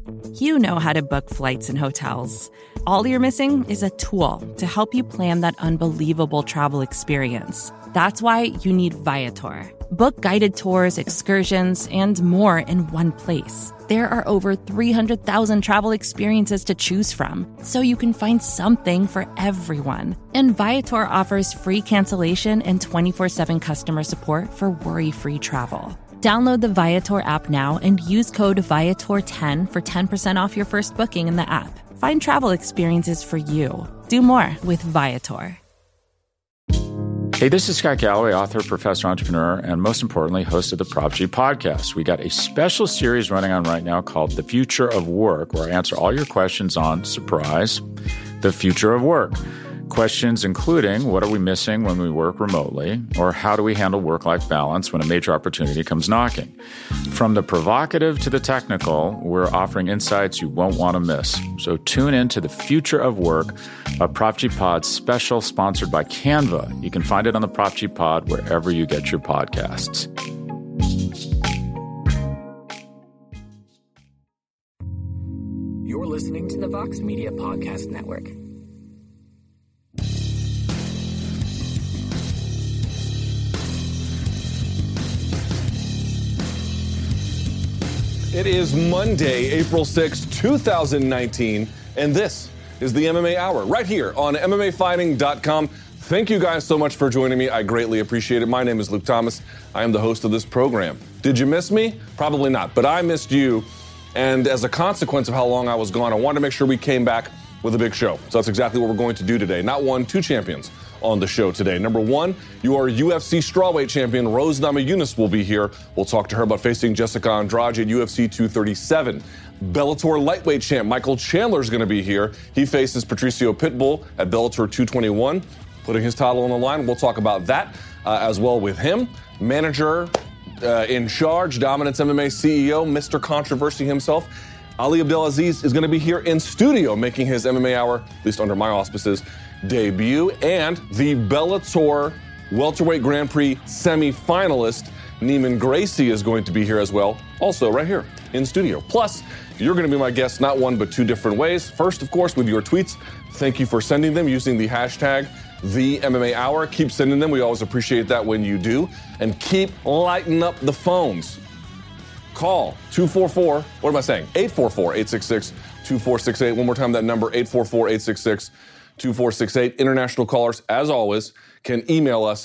You know how to book flights and hotels. All you're missing is a tool to help you plan that unbelievable travel experience. That's why you need Viator. Book guided tours, excursions, and more in one place. There are over 300,000 travel experiences to choose from, so you can find something for everyone. And Viator offers free cancellation and 24/7 customer support for worry-free travel. Download the Viator app now and use code Viator10 for 10% off your first booking in the app. Find travel experiences for you. Do more with Viator. Hey, this is Scott Galloway, author, professor, entrepreneur, and most importantly, host of the Prop G podcast. We got a special series running on right now called The Future of Work, where I answer all your questions on, surprise, the future of work. Questions including, what are we missing when we work remotely? Or how do we handle work-life balance when a major opportunity comes knocking? From the provocative to the technical, we're offering insights you won't want to miss. So tune in to The Future of Work, a Prop G Pod special sponsored by Canva. You can find it on the Prop G Pod wherever you get your podcasts. You're listening to the Vox Media Podcast Network. It is Monday, April 6, 2019, and this is the MMA Hour right here on MMAfighting.com. Thank you guys so much for joining me. I greatly appreciate it. My name is Luke Thomas. I am the host of this program. Did you miss me? Probably not, but I missed you. And as a consequence of how long I was gone, I wanted to make sure we came back with a big show. So that's exactly what we're going to do today. Not one, two champions on the show today. Number one, your UFC strawweight champion, Rose Namajunas, will be here. We'll talk to her about facing Jessica Andrade at UFC 237. Bellator lightweight champ Michael Chandler is going to be here. He faces Patricio Pitbull at Bellator 221, putting his title on the line. We'll talk about that as well with him. Manager in charge, Dominance MMA CEO, Mr. Controversy himself, Ali Abdelaziz, is going to be here in studio making his MMA Hour, at least under my auspices, debut. And the Bellator Welterweight Grand Prix semi-finalist, Neiman Gracie, is going to be here as well, also right here in studio. Plus, you're going to be my guest not one but two different ways. First, of course, with your tweets. Thank you for sending them using the hashtag #TheMMAHour. Keep sending them. We always appreciate that when you do. And keep lighting up the phones. Call 244, what am I saying? 844-866-2468. One more time, that number, 844-866-2468. International callers, as always, can email us,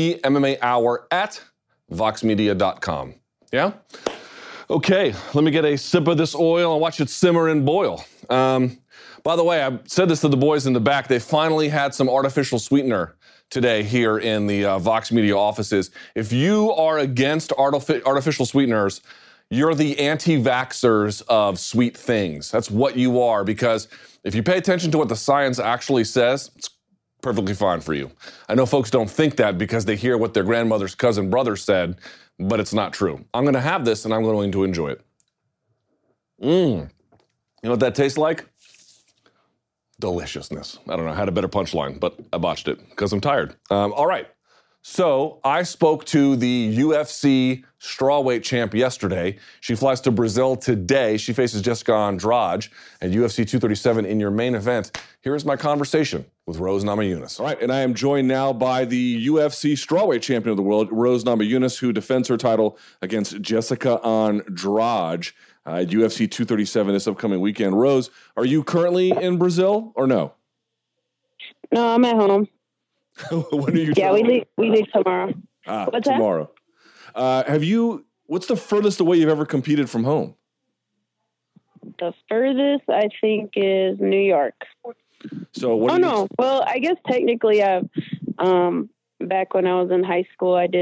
themmahour@voxmedia.com. Yeah? Okay, let me get a sip of this oil and watch it simmer and boil. By the way, I said this to the boys in the back. They finally had some artificial sweetener today here in the Vox Media offices. If you are against artificial sweeteners, you're the anti-vaxxers of sweet things. That's what you are, because if you pay attention to what the science actually says, it's perfectly fine for you. I know folks don't think that because they hear what their grandmother's cousin brother said, but it's not true. I'm going to have this and I'm going to enjoy it. You know what that tastes like? Deliciousness. I don't know, I had a better punchline, but I botched it because I'm tired. All right. So I spoke to the UFC strawweight champ yesterday. She flies to Brazil today. She faces Jessica Andrade at UFC 237 in your main event. Here is my conversation with Rose Namajunas. All right, and I am joined now by the UFC strawweight champion of the world, Rose Namajunas, who defends her title against Jessica Andrade at UFC 237 this upcoming weekend. Rose, are you currently in Brazil or no? No, I'm at home. When are you? Yeah, we leave tomorrow. What's tomorrow. What's the furthest away you've ever competed from home? The furthest, I think, is New York. So what? No. Well, I guess technically, back when I was in high school, I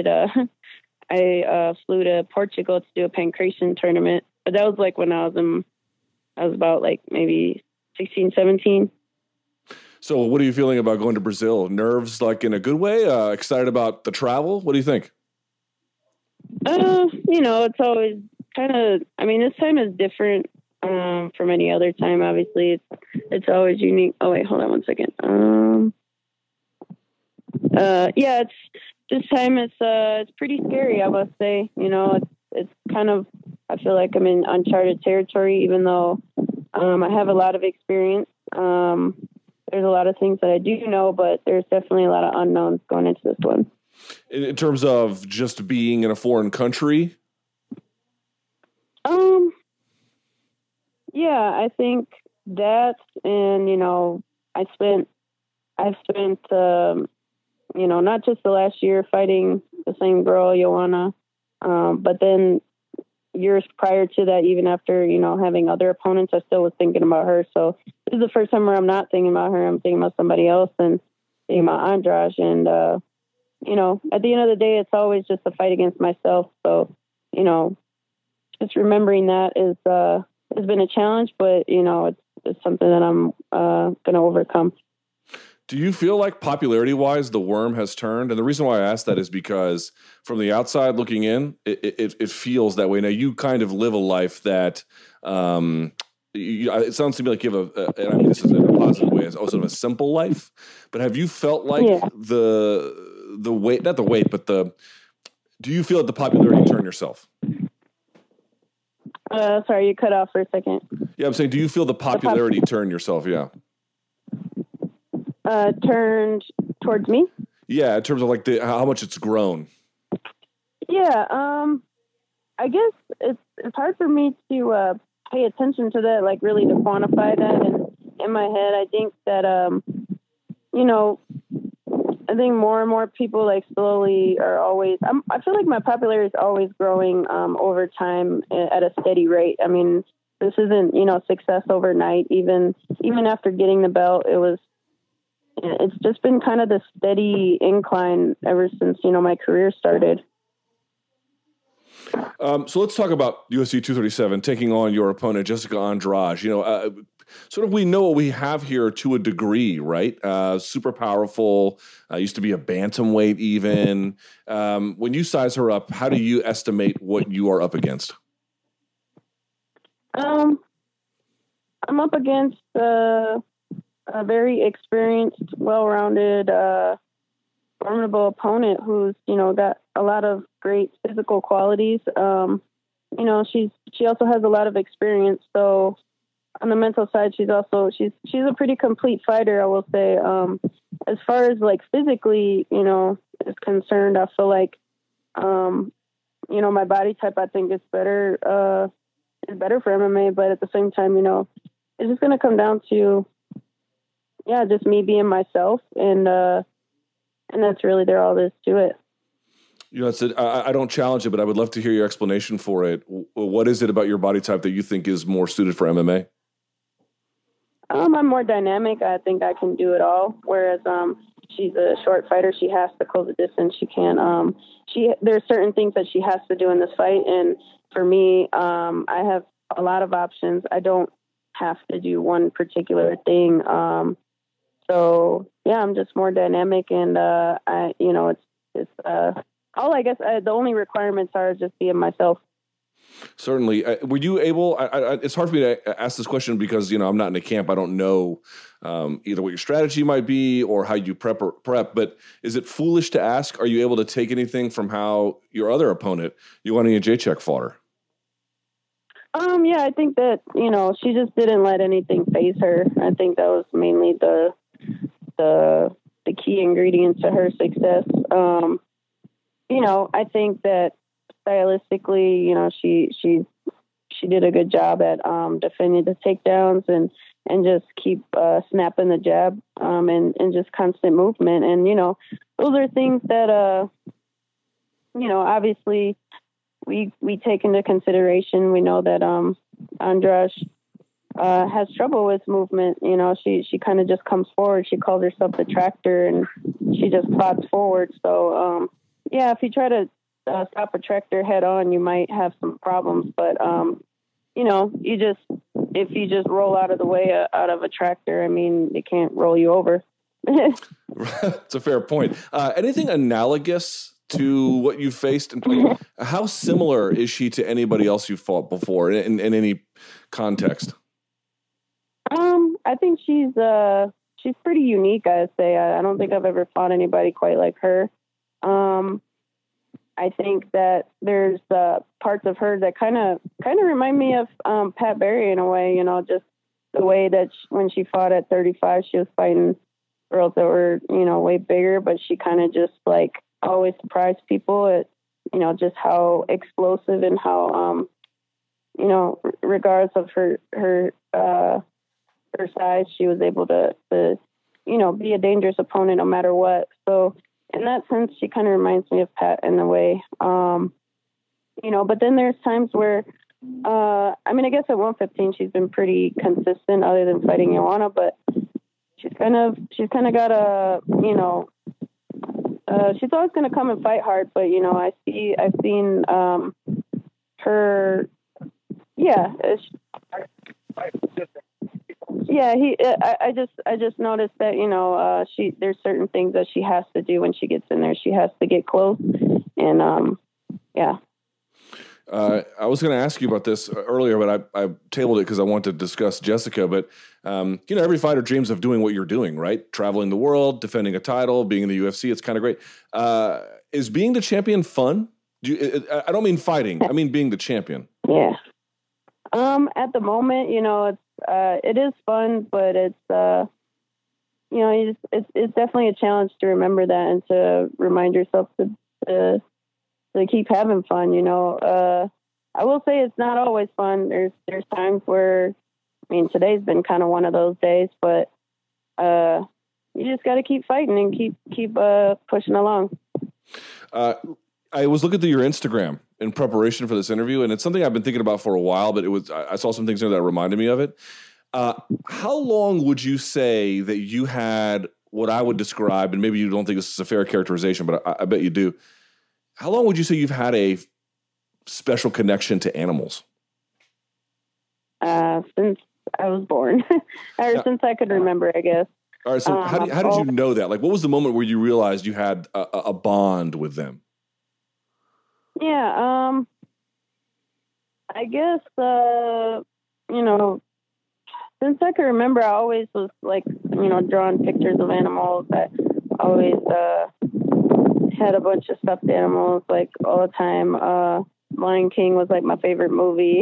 flew to Portugal to do a pancration tournament. But that was like when I was about like maybe 16, 17. So what are you feeling about going to Brazil? Nerves, like in a good way? Excited about the travel? What do you think? It's always kind of, this time is different from any other time. Obviously, it's always unique. Oh, wait, hold on one second. It's this time it's pretty scary, I must say. It's kind of I feel like I'm in uncharted territory, even though I have a lot of experience. There's a lot of things that I do know, but there's definitely a lot of unknowns going into this one. In terms of just being in a foreign country? Yeah, I think that, and, you know, I've spent, you know, not just the last year fighting the same girl, Joanna, but then years prior to that, even after, you know, having other opponents, I still was thinking about her. So this is the first time where I'm not thinking about her. I'm thinking about somebody else and thinking about Andrade. And, you know, at the end of the day, it's always just a fight against myself. So, you know, just remembering that has been a challenge, but, you know, it's something that I'm going to overcome. Do you feel like popularity-wise the worm has turned? And the reason why I ask that is because from the outside looking in, it feels that way. Now, you kind of live a life that it sounds to me like you have and I mean this is in a positive way, it's also a simple life. But have you felt like the weight, not the weight, but do you feel that the popularity turned yourself? Sorry, you cut off for a second. Yeah, I'm saying, do you feel the popularity turn yourself? Yeah. Turned towards me? Yeah, in terms of like how much it's grown. Yeah, I guess it's hard for me to pay attention to that, like really to quantify that. And in my head, I think that, you know, I think more and more people like slowly are always, I feel like my popularity is always growing over time at a steady rate. I mean, this isn't, you know, success overnight. Even after getting the belt, it's just been kind of the steady incline ever since, you know, my career started. So let's talk about UFC 237 taking on your opponent, Jessica Andrade. You know, sort of we know what we have here to a degree, right? Super powerful, used to be a bantamweight even. When you size her up, how do you estimate what you are up against? I'm up against a very experienced, well-rounded, formidable opponent who's, you know, got a lot of great physical qualities. You know, she also has a lot of experience. So on the mental side, she's a pretty complete fighter, I will say. As far as like physically, you know, is concerned, I feel like, you know, my body type, I think is better for MMA, but at the same time, you know, it's just going to come down to, yeah, just me being myself. And that's really all there is to it. You know, I don't challenge it, but I would love to hear your explanation for it. What is it about your body type that you think is more suited for MMA? I'm more dynamic. I think I can do it all. Whereas she's a short fighter. She has to close the distance. She can't. There's certain things that she has to do in this fight. And for me, I have a lot of options. I don't have to do one particular thing. So yeah, I'm just more dynamic, and you know, it's all. I guess the only requirements are just being myself. Certainly. Were you able? It's hard for me to ask this question because, you know, I'm not in a camp. I don't know either what your strategy might be or how you prep. But is it foolish to ask? Are you able to take anything from how your other opponent, Joanna Jędrzejczyk, fought her? Yeah, I think that, you know, she just didn't let anything faze her. I think that was mainly the key ingredient to her success. You know, I think that stylistically, you know, she did a good job at defending the takedowns and just keep snapping the jab and just constant movement. And, you know, those are things that, you know, obviously we take into consideration. We know that Andrade has trouble with movement. You know, she kind of just comes forward. She calls herself the tractor, and she just plods forward. So, yeah, if you try to stop a tractor head on, you might have some problems. But, you know, if you just roll out of the way out of a tractor, I mean, it can't roll you over. That's a fair point. Anything analogous to what you faced? And how similar is she to anybody else you fought before in any context? I think she's pretty unique, I'd say. I don't think I've ever fought anybody quite like her. I think that there's parts of her that kind of remind me of Pat Barry in a way, you know, just the way that when she fought at 35, she was fighting girls that were, you know, way bigger, but she kind of just like always surprised people at, you know, just how explosive and how, you know, regardless of her size, she was able to, you know, be a dangerous opponent no matter what. So in that sense, she kind of reminds me of Pat in a way, you know, but then there's times where, I mean, I guess at 115, she's been pretty consistent other than fighting Joanna, but she's kind of got a, you know, she's always going to come and fight hard, but, you know, I've seen, her, yeah, I just noticed that, you know, there's certain things that she has to do when she gets in there. She has to get close and, yeah. I was going to ask you about this earlier, but I tabled it because I wanted to discuss Jessica. But, you know, every fighter dreams of doing what you're doing, right? Traveling the world, defending a title, being in the UFC. It's kind of great. Is being the champion fun? I don't mean fighting. I mean being the champion. Yeah. At the moment, you know, it is fun, but it's, you know, it's definitely a challenge to remember that and to remind yourself to keep having fun, you know. I will say it's not always fun. There's times where, I mean, today's been kind of one of those days, but you just got to keep fighting and keep pushing along. I was looking through your Instagram in preparation for this interview, and it's something I've been thinking about for a while, but I saw some things there that reminded me of it. How long would you say that you had what I would describe, and maybe you don't think this is a fair characterization, but I bet you do. How long would you say you've had a special connection to animals? Since I was born, or since I could remember, I guess. All right. So how did you know that? Like, what was the moment where you realized you had a bond with them? Yeah. I guess, you know, since I could remember, I always was like, you know, drawing pictures of animals. I always, had a bunch of stuffed animals like all the time. Lion King was like my favorite movie.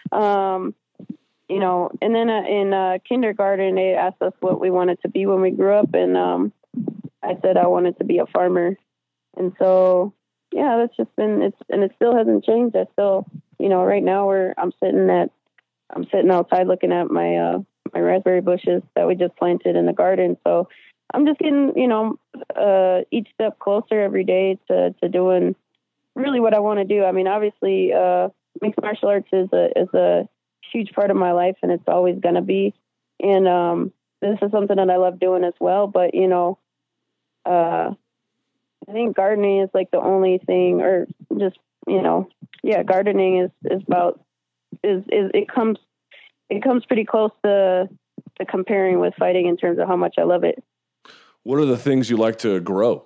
You know, and then in kindergarten, they asked us what we wanted to be when we grew up. And I said I wanted to be a farmer. And so, yeah, that's just been, it still hasn't changed. I still, you know, right now I'm sitting outside looking at my raspberry bushes that we just planted in the garden. So I'm just getting, you know, each step closer every day to doing really what I want to do. I mean, obviously, mixed martial arts is a huge part of my life, and it's always going to be. And this is something that I love doing as well. But, you know, I think gardening is like the only thing, or just, you know, yeah, gardening is about, it comes pretty close to comparing with fighting in terms of how much I love it. What are the things you like to grow?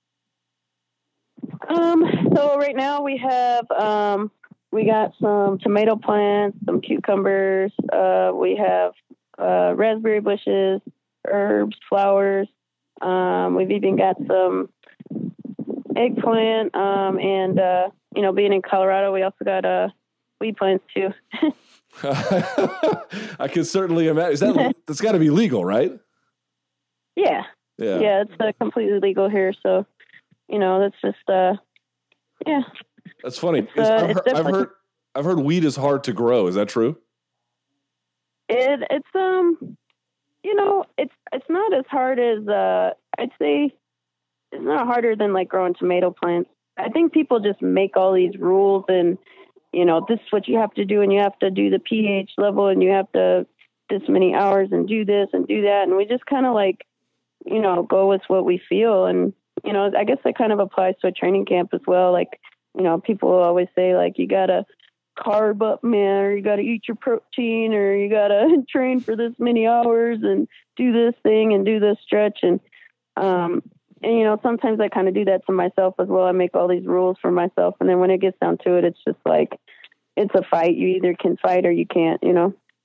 So right now we have, we got some tomato plants, some cucumbers. We have, raspberry bushes, herbs, flowers. We've even got some eggplant. And, you know, being in Colorado, we also got, weed plants too. I can certainly imagine. That's got to be legal, right? Yeah. Yeah, it's completely legal here. So, you know, that's just, yeah. That's funny. I've heard weed is hard to grow. Is that true? It's you know, it's not as hard as, I'd say it's not harder than like growing tomato plants. I think people just make all these rules and, you know, this is what you have to do, and you have to do the pH level, and you have to this many hours and do this and do that. And we just kind of like, you know, go with what we feel. And, you know, I guess that kind of applies to a training camp as well. Like, you know, people always say like, you got to carb up, man, or you got to eat your protein, or you got to train for this many hours and do this thing and do this stretch. And, you know, sometimes I kind of do that to myself as well. I make all these rules for myself. And then when it gets down to it, it's just like, it's a fight. You either can fight or you can't, you know?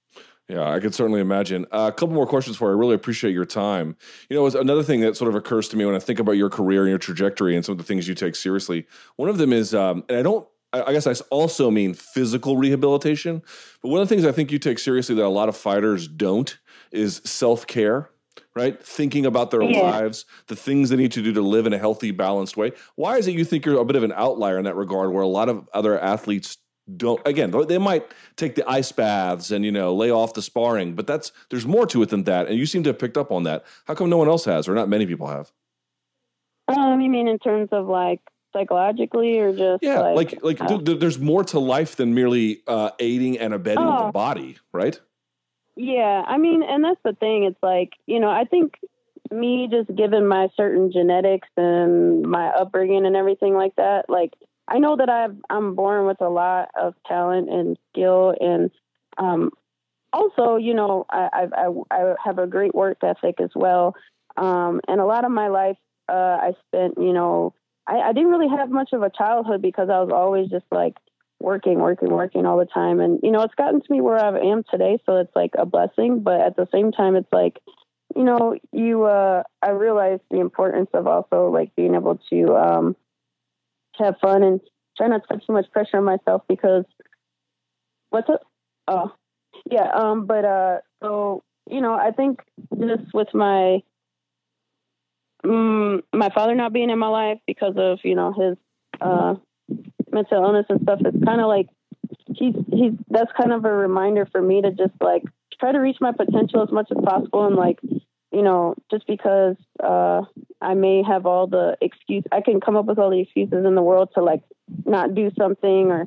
Yeah, I could certainly imagine. A couple more questions for you. I really appreciate your time. Another thing that sort of occurs to me when I think about your career and your trajectory and some of the things you take seriously. One of them is, and I guess I also mean physical rehabilitation, but one of the things I think you take seriously that a lot of fighters don't is self-care, right? Thinking about their lives, the things they need to do to live in a healthy, balanced way. Why is it you think you're a bit of an outlier in that regard where a lot of other athletes don't? Again, they might take the ice baths and, lay off the sparring, but there's more to it than that. And you seem to have picked up on that. How come no one else has, or not many people have? You mean in terms of like psychologically, or just there's more to life than merely aiding and abetting the body, right? Yeah, I mean, and that's the thing. It's like, I think me just given my certain genetics and my upbringing and everything like that, like, I know that I'm born with a lot of talent and skill, and also, I have a great work ethic as well. And a lot of my life I spent, I didn't really have much of a childhood because I was always just like working all the time. And, it's gotten to me where I am today. So it's like a blessing. But at the same time, it's like, I realized the importance of also like being able to have fun and try not to put too much pressure on myself because what's up? Oh, yeah. So, I think just with my father not being in my life because of, his mental illness and stuff, it's kind of like that's kind of a reminder for me to just like try to reach my potential as much as possible. And like, just because I may have all the I can come up with all the excuses in the world to like not do something, or,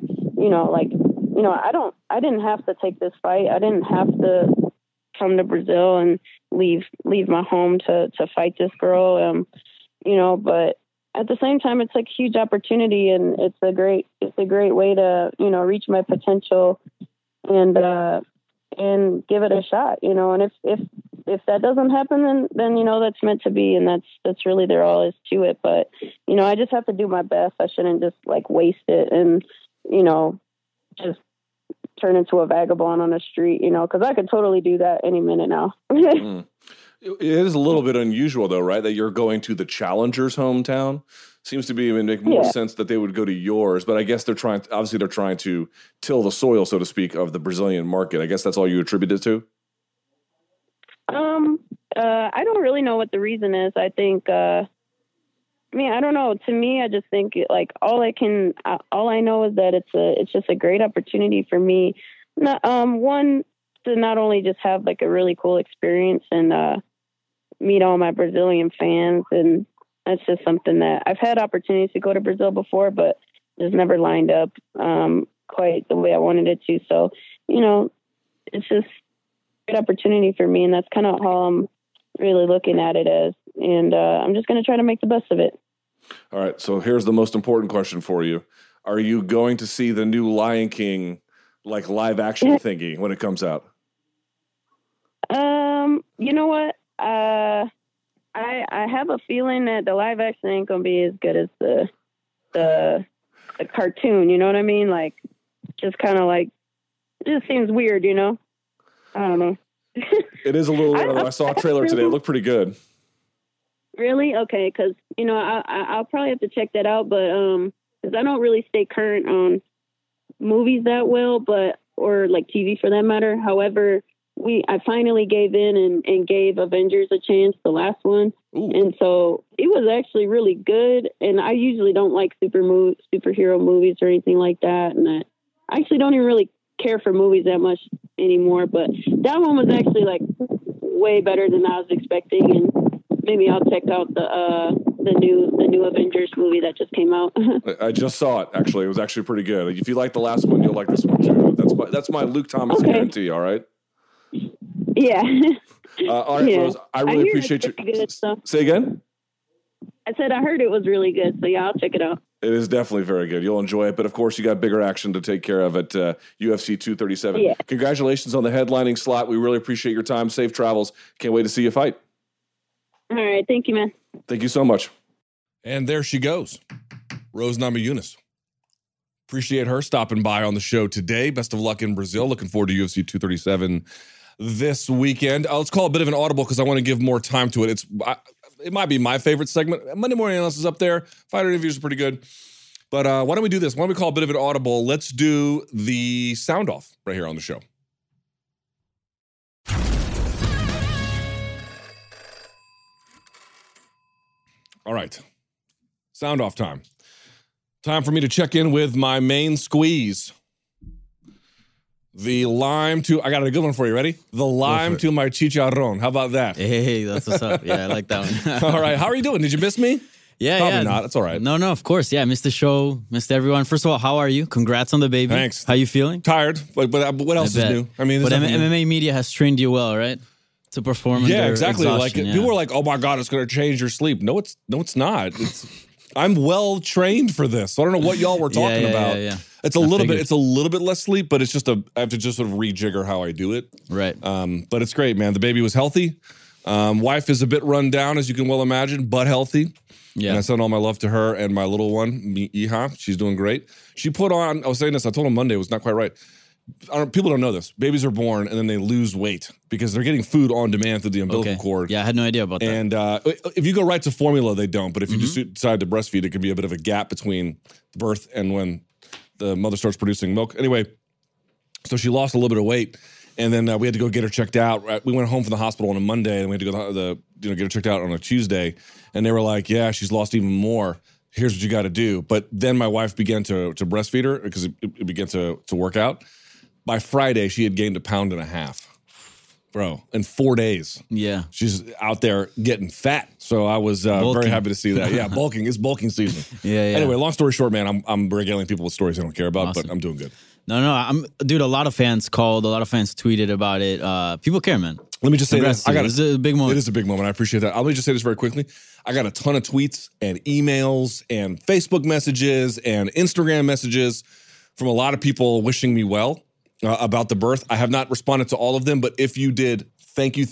I didn't have to take this fight. I didn't have to come to Brazil and leave my home to fight this girl. But at the same time, it's like a huge opportunity, and it's a great way to, reach my potential and give it a shot, and if that doesn't happen, then, that's meant to be. And that's really there all is to it. But, I just have to do my best. I shouldn't just like waste it and, just turn into a vagabond on the street, cause I could totally do that any minute now. It is a little bit unusual though, right? That you're going to the challenger's hometown. Seems to be even make more sense that they would go to yours, but I guess they're trying to till the soil, so to speak, of the Brazilian market. I guess that's all you attribute it to. I don't really know what the reason is. I think, I don't know. To me, I just think like all I know is that it's just a great opportunity for me. One, to not only just have like a really cool experience and meet all my Brazilian fans, and that's just something that I've had opportunities to go to Brazil before, but just never lined up quite the way I wanted it to. So, it's just a good opportunity for me, and that's kind of how I'm really looking at it as. And I'm just going to try to make the best of it. All right. So here's the most important question for you. Are you going to see the new Lion King, like live action thingy when it comes out? You know what? I have a feeling that the live action ain't going to be as good as the cartoon. You know what I mean? Like, just kind of like, it just seems weird, I don't know. It is a little. I saw a trailer today. It looked pretty good. Really? Okay, because I'll probably have to check that out, but because I don't really stay current on movies that well, or like TV for that matter. However, I finally gave in and gave Avengers a chance, the last one. Ooh. And so it was actually really good. And I usually don't like superhero movies or anything like that, and I actually don't even really care for movies that much anymore. But that one was actually like way better than I was expecting, and maybe I'll check out the new Avengers movie that just came out. I just saw it. Actually, it was actually pretty good. If you like the last one, you'll like this one too. That's my Luke Thomas guarantee. All right. Yeah. All right, Rose. I really appreciate you. Good, so. Say again. I said I heard it was really good, so yeah, I'll check it out. It is definitely very good. You'll enjoy it, but of course, you got bigger action to take care of at UFC 237. Yeah. Congratulations on the headlining slot. We really appreciate your time. Safe travels. Can't wait to see you fight. All right, thank you, man. Thank you so much. And there she goes, Rose Namajunas. Appreciate her stopping by on the show today. Best of luck in Brazil. Looking forward to UFC 237 this weekend. Let's call it a bit of an audible because I want to give more time to it. It might be my favorite segment. Monday Morning Analysis is up there. Fighter interviews are pretty good. But why don't we do this? Why don't we call a bit of an audible? Let's do the sound off right here on the show. All right. Sound off time. Time for me to check in with my main squeeze. The lime to, I got a good one for you. Ready? The lime to my chicharron. How about that? Hey, that's what's up. Yeah, I like that one. All right. How are you doing? Did you miss me? Yeah, Probably not. It's all right. No, of course. Yeah, I missed the show. Missed everyone. First of all, how are you? Congrats on the baby. Thanks. How you feeling? Tired. But what else is new? I mean, but MMA media has trained you well, right? To perform under exactly. Like exhaustion, people were like, "Oh my God, it's going to change your sleep." No, it's not. I'm well trained for this. So I don't know what y'all were talking about. Yeah. It's a little bit less sleep, but it's just I have to just sort of rejigger how I do it. Right. But it's great, man. The baby was healthy. Wife is a bit run down, as you can well imagine, but healthy. Yeah. And I send all my love to her and my little one, Iha. She's doing great. She put on, I was saying this, I told him Monday, it was not quite right. People don't know this. Babies are born and then they lose weight because they're getting food on demand through the umbilical cord. Yeah, I had no idea about that. And if you go right to formula, they don't. But if you just decide to breastfeed, it can be a bit of a gap between birth and when the mother starts producing milk. Anyway, so she lost a little bit of weight. And then we had to go get her checked out. We went home from the hospital on a Monday, and we had to go get her checked out on a Tuesday. And they were like, "Yeah, she's lost even more. Here's what you got to do." But then my wife began to breastfeed her because it began to work out. By Friday, she had gained 1.5 pounds, bro, in 4 days. Yeah, she's out there getting fat. So I was very happy to see that. Yeah, bulking. It's bulking season. Yeah. Anyway, long story short, man, I'm regaling people with stories I don't care about, but I'm doing good. No, dude, a lot of fans called, a lot of fans tweeted about it. People care, man. Let me just say this. It's a big moment. It is a big moment. I appreciate that. Let me just say this very quickly. I got a ton of tweets and emails and Facebook messages and Instagram messages from a lot of people wishing me well about the birth. I have not responded to all of them, but if you did, thank you.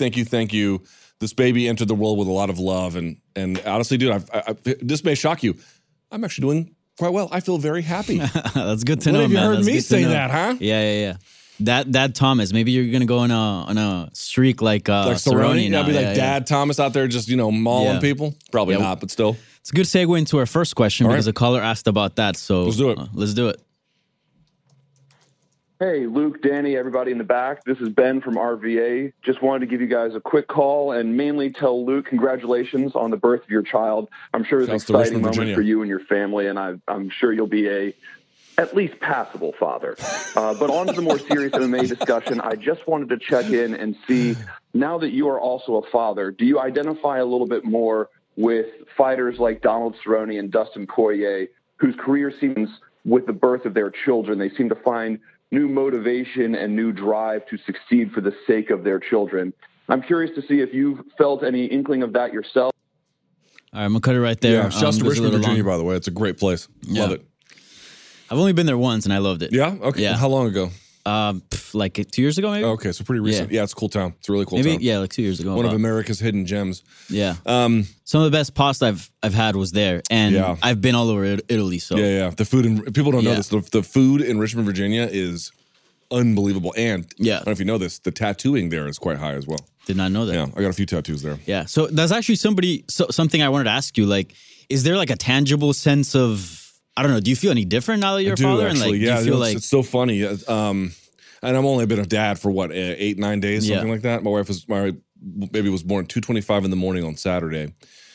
This baby entered the world with a lot of love. And honestly, dude, this may shock you. I'm actually doing quite well. I feel very happy. That's good to know, man. Have you heard me say that, huh? Yeah. Dad Thomas. Maybe you're gonna go on a streak like Cerrone. I'll be like Dad Thomas out there just mauling people. Probably not, but still. It's a good segue into our first question because a caller asked about that. So let's do it. Let's do it. Hey, Luke, Danny, everybody in the back. This is Ben from RVA. Just wanted to give you guys a quick call and mainly tell Luke congratulations on the birth of your child. I'm sure it's an exciting moment for you and your family, and I'm sure you'll be at least passable father. But on to the more serious MMA discussion, I just wanted to check in and see, now that you are also a father, do you identify a little bit more with fighters like Donald Cerrone and Dustin Poirier, whose career seems, with the birth of their children, they seem to find new motivation and new drive to succeed for the sake of their children. I'm curious to see if you've felt any inkling of that yourself. All right, I'm going to cut it right there. Yeah, shouts to Richmond, Virginia, by the way. It's a great place. Love it. I've only been there once, and I loved it. Yeah? Okay. Yeah. How long ago? Like 2 years ago, maybe? Oh, okay, so pretty recent. Yeah, it's a cool town. It's a really cool town. Yeah, like 2 years ago. One of America's hidden gems. Yeah. Some of the best pasta I've had was there, and I've been all over Italy. So Yeah. The food, people don't know this. The food in Richmond, Virginia is unbelievable. And I don't know if you know this, the tattooing there is quite high as well. Did not know that. Yeah, I got a few tattoos there. Yeah, so that's actually something I wanted to ask you. Like, is there like a tangible sense of, I don't know, do you feel any different now that you're a father? Actually, and like, do you feel it's so funny. And I've only been a dad for 8-9 days, something like that. My baby was born at 2:25 in the morning on Saturday.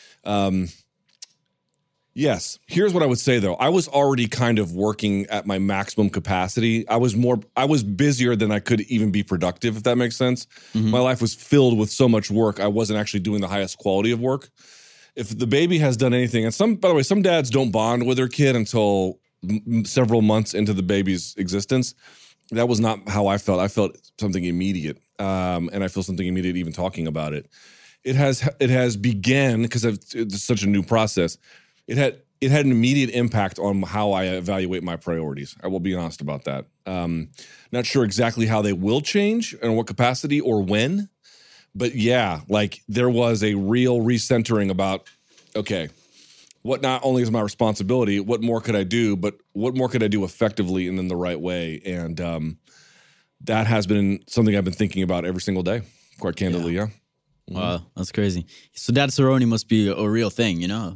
Yes. Here's what I would say though. I was already kind of working at my maximum capacity. I was busier than I could even be productive, if that makes sense. Mm-hmm. My life was filled with so much work. I wasn't actually doing the highest quality of work. If the baby has done anything, and by the way, some dads don't bond with their kid until several months into the baby's existence. That was not how I felt. I felt something immediate. And I feel something immediate even talking about it. It has began, because it's such a new process. It had an immediate impact on how I evaluate my priorities. I will be honest about that. Not sure exactly how they will change and what capacity or when, but yeah, like there was a real recentering about, okay, what not only is my responsibility, what more could I do, but what more could I do effectively and in the right way? And that has been something I've been thinking about every single day, quite candidly, yeah. Wow, that's crazy. So that Cerrone must be a real thing, you know?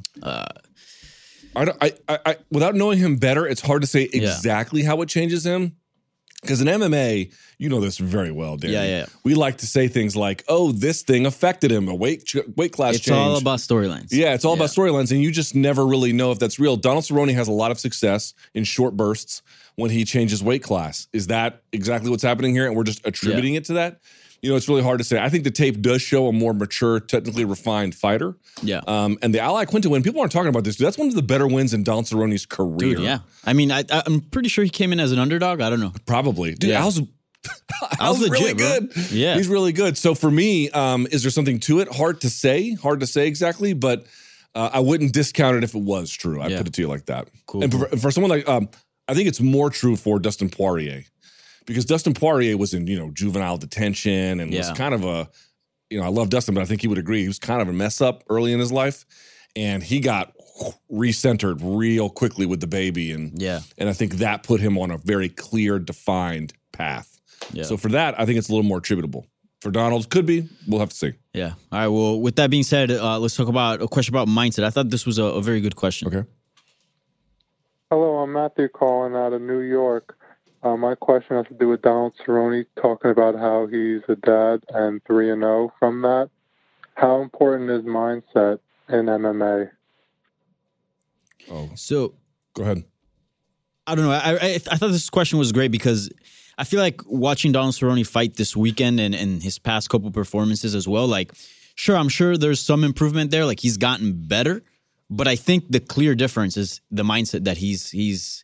I without knowing him better, it's hard to say exactly how it changes him. Because in MMA, you know this very well, Danny. Yeah. We like to say things like, "Oh, this thing affected him, a weight class change." It's all about storylines. Yeah, it's all about storylines, and you just never really know if that's real. Donald Cerrone has a lot of success in short bursts when he changes weight class. Is that exactly what's happening here, and we're just attributing it to that? You know, it's really hard to say. I think the tape does show a more mature, technically refined fighter. Yeah. And the Al Iaquinta win, people aren't talking about this, dude. That's one of the better wins in Donald Cerrone's career. Dude, yeah. I mean, I'm pretty sure he came in as an underdog. I don't know. Probably. Dude, Al's legit, really good. Bro. Yeah. He's really good. So for me, is there something to it? Hard to say exactly, but I wouldn't discount it if it was true. I put it to you like that. Cool. And for someone like, I think it's more true for Dustin Poirier. Because Dustin Poirier was in, juvenile detention and was kind of a, I love Dustin, but I think he would agree. He was kind of a mess up early in his life. And he got recentered real quickly with the baby. And I think that put him on a very clear, defined path. Yeah. So for that, I think it's a little more attributable. For Donald, could be. We'll have to see. Yeah. All right. Well, with that being said, let's talk about a question about mindset. I thought this was a very good question. Okay. Hello, I'm Matthew calling out of New York. My question has to do with Donald Cerrone talking about how he's a dad and 3-0 from that. How important is mindset in MMA? Oh, so go ahead. I don't know. I thought this question was great because I feel like watching Donald Cerrone fight this weekend and his past couple performances as well, like, sure, I'm sure there's some improvement there. Like, he's gotten better. But I think the clear difference is the mindset that he's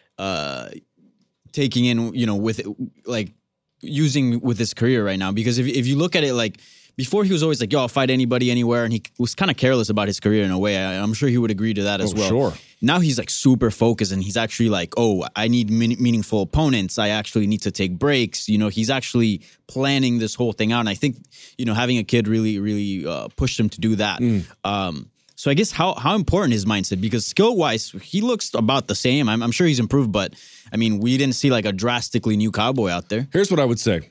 taking in, with like using with his career right now. Because if you look at it, like before he was always like, yo, I'll fight anybody anywhere. And he was kind of careless about his career in a way. I'm sure he would agree to that as well. Sure. Now he's like super focused and he's actually like, oh, I need meaningful opponents. I actually need to take breaks. He's actually planning this whole thing out. And I think, having a kid really, really pushed him to do that. So I guess how important is mindset? Because skill-wise, he looks about the same. I'm sure he's improved, but, I mean, we didn't see like a drastically new cowboy out there. Here's what I would say.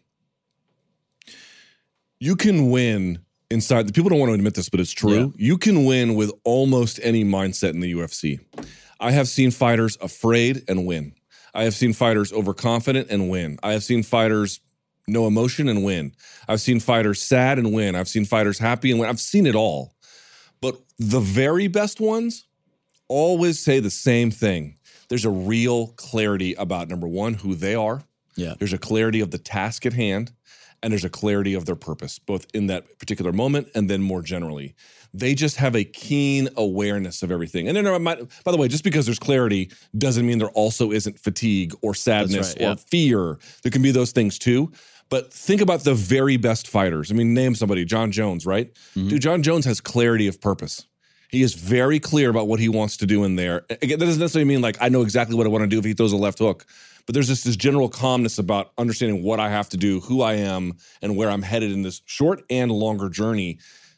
You can win inside. People don't want to admit this, but it's true. Yeah. You can win with almost any mindset in the UFC. I have seen fighters afraid and win. I have seen fighters overconfident and win. I have seen fighters no emotion and win. I've seen fighters sad and win. I've seen fighters happy and win. I've seen it all. But the very best ones always say the same thing. There's a real clarity about, number one, who they are. Yeah. There's a clarity of the task at hand, and there's a clarity of their purpose, both in that particular moment and then more generally. They just have a keen awareness of everything. And then there might, by the way, just because there's clarity doesn't mean there also isn't fatigue or sadness or fear. There can be those things too. But think about the very best fighters. I mean, name somebody, John Jones, right? Mm-hmm. Dude, John Jones has clarity of purpose. He is very clear about what he wants to do in there. Again, that doesn't necessarily mean like I know exactly what I want to do if he throws a left hook. But there's just this general calmness about understanding what I have to do, who I am, and where I'm headed in this short and longer journey.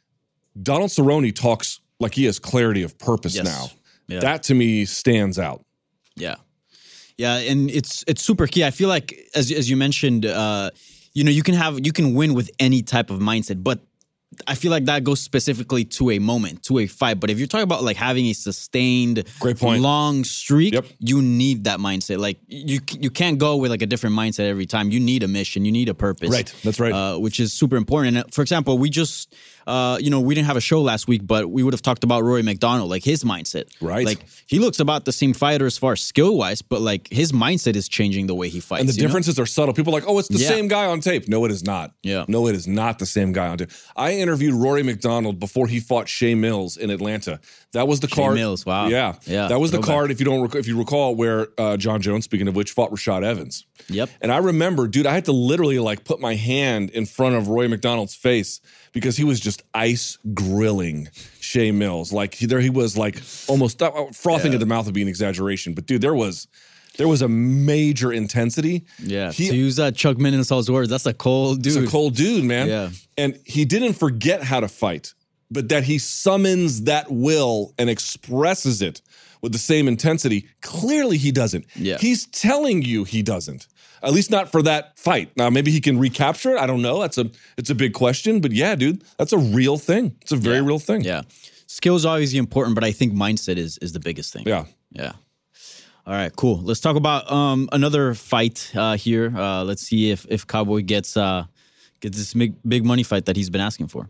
Donald Cerrone talks like he has clarity of purpose now. Yeah. That to me stands out. Yeah. Yeah, and it's super key. I feel like as you mentioned, you can win with any type of mindset, but I feel like that goes specifically to a moment, to a fight. But if you're talking about like having a sustained, great point, long streak, you need that mindset. Like you can't go with like a different mindset every time. You need a mission, you need a purpose. Right, that's right. Which is super important. And for example, we just, we didn't have a show last week, but we would have talked about Rory McDonald, like his mindset. Right. Like he looks about the same fighter as far as skill wise, but like his mindset is changing the way he fights. And the differences are subtle. People are like, oh, it's the same guy on tape. No, it is not. Yeah. No, it is not the same guy on tape. I interviewed Rory McDonald before he fought Shea Mills in Atlanta. That was the card. Shea Mills, wow. Yeah. That was the card, if you recall, where John Jones, speaking of which, fought Rashad Evans. Yep. And I remember, dude, I had to literally like put my hand in front of Rory McDonald's face because he was just ice grilling Shea Mills. Like he was like almost frothing at the mouth would be an exaggeration, but dude, there was a major intensity. Yeah. To use Chuck Minnesell's words, that's a cold dude. He's a cold dude, man. Yeah. And he didn't forget how to fight, but that he summons that will and expresses it with the same intensity. Clearly he doesn't. Yeah. He's telling you he doesn't. At least not for that fight. Now, maybe he can recapture it. I don't know. It's a big question. But yeah, dude, that's a real thing. It's a very real thing. Yeah. Skills obviously important, but I think mindset is the biggest thing. Yeah. Yeah. All right, cool. Let's talk about another fight here. Let's see if Cowboy gets this big money fight that he's been asking for.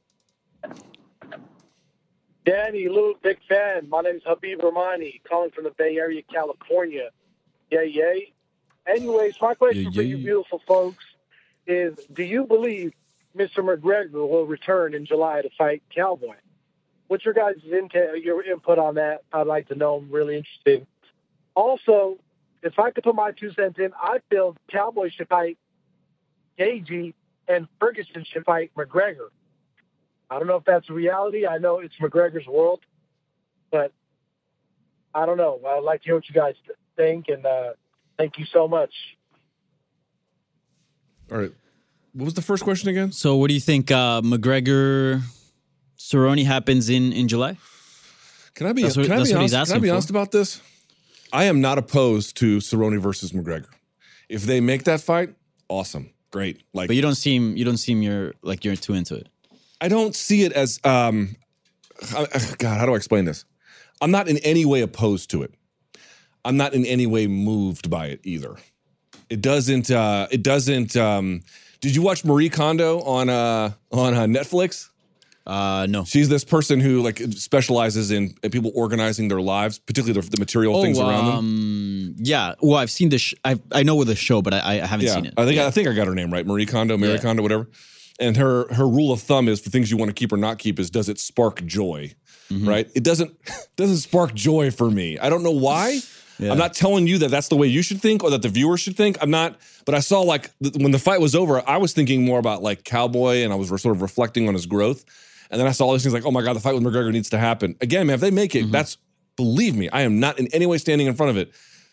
Danny, Luke, big fan. My name's Habib Rahmani, calling from the Bay Area, California. Yay. Anyways, my question for you beautiful folks is, do you believe Mr. McGregor will return in July to fight Cowboy? What's your guys' your input on that? I'd like to know. I'm really interested. Also, if I could put my 2 cents in, I feel Cowboy should fight Gaethje and Ferguson should fight McGregor. I don't know if that's a reality. I know it's McGregor's world, but I don't know. I'd like to hear what you guys think, and thank you so much. All right. What was the first question again? So what do you think McGregor Cerrone happens in July? Can I be honest about this? I am not opposed to Cerrone versus McGregor. If they make that fight, awesome. Great. But you don't seem you're too into it. I don't see it as God, how do I explain this? I'm not in any way opposed to it. I'm not in any way moved by it either. It doesn't did you watch Marie Kondo on Netflix? No. She's this person who specializes in people organizing their lives, particularly the material things around them. Yeah. Well, I've seen this. I know the show, but I haven't seen it. I think I got her name right. Marie Kondo, Kondo, whatever. And her rule of thumb is for things you want to keep or not keep is, does it spark joy? Mm-hmm. Right? It doesn't spark joy for me. I don't know why. Yeah. I'm not telling you that that's the way you should think or that the viewer should think. I'm not. But I saw when the fight was over, I was thinking more about Cowboy, and I was sort of reflecting on his growth. And then I saw all these things like, oh my God, the fight with McGregor needs to happen. Again, man, if they make it, believe me, I am not in any way standing in front of it.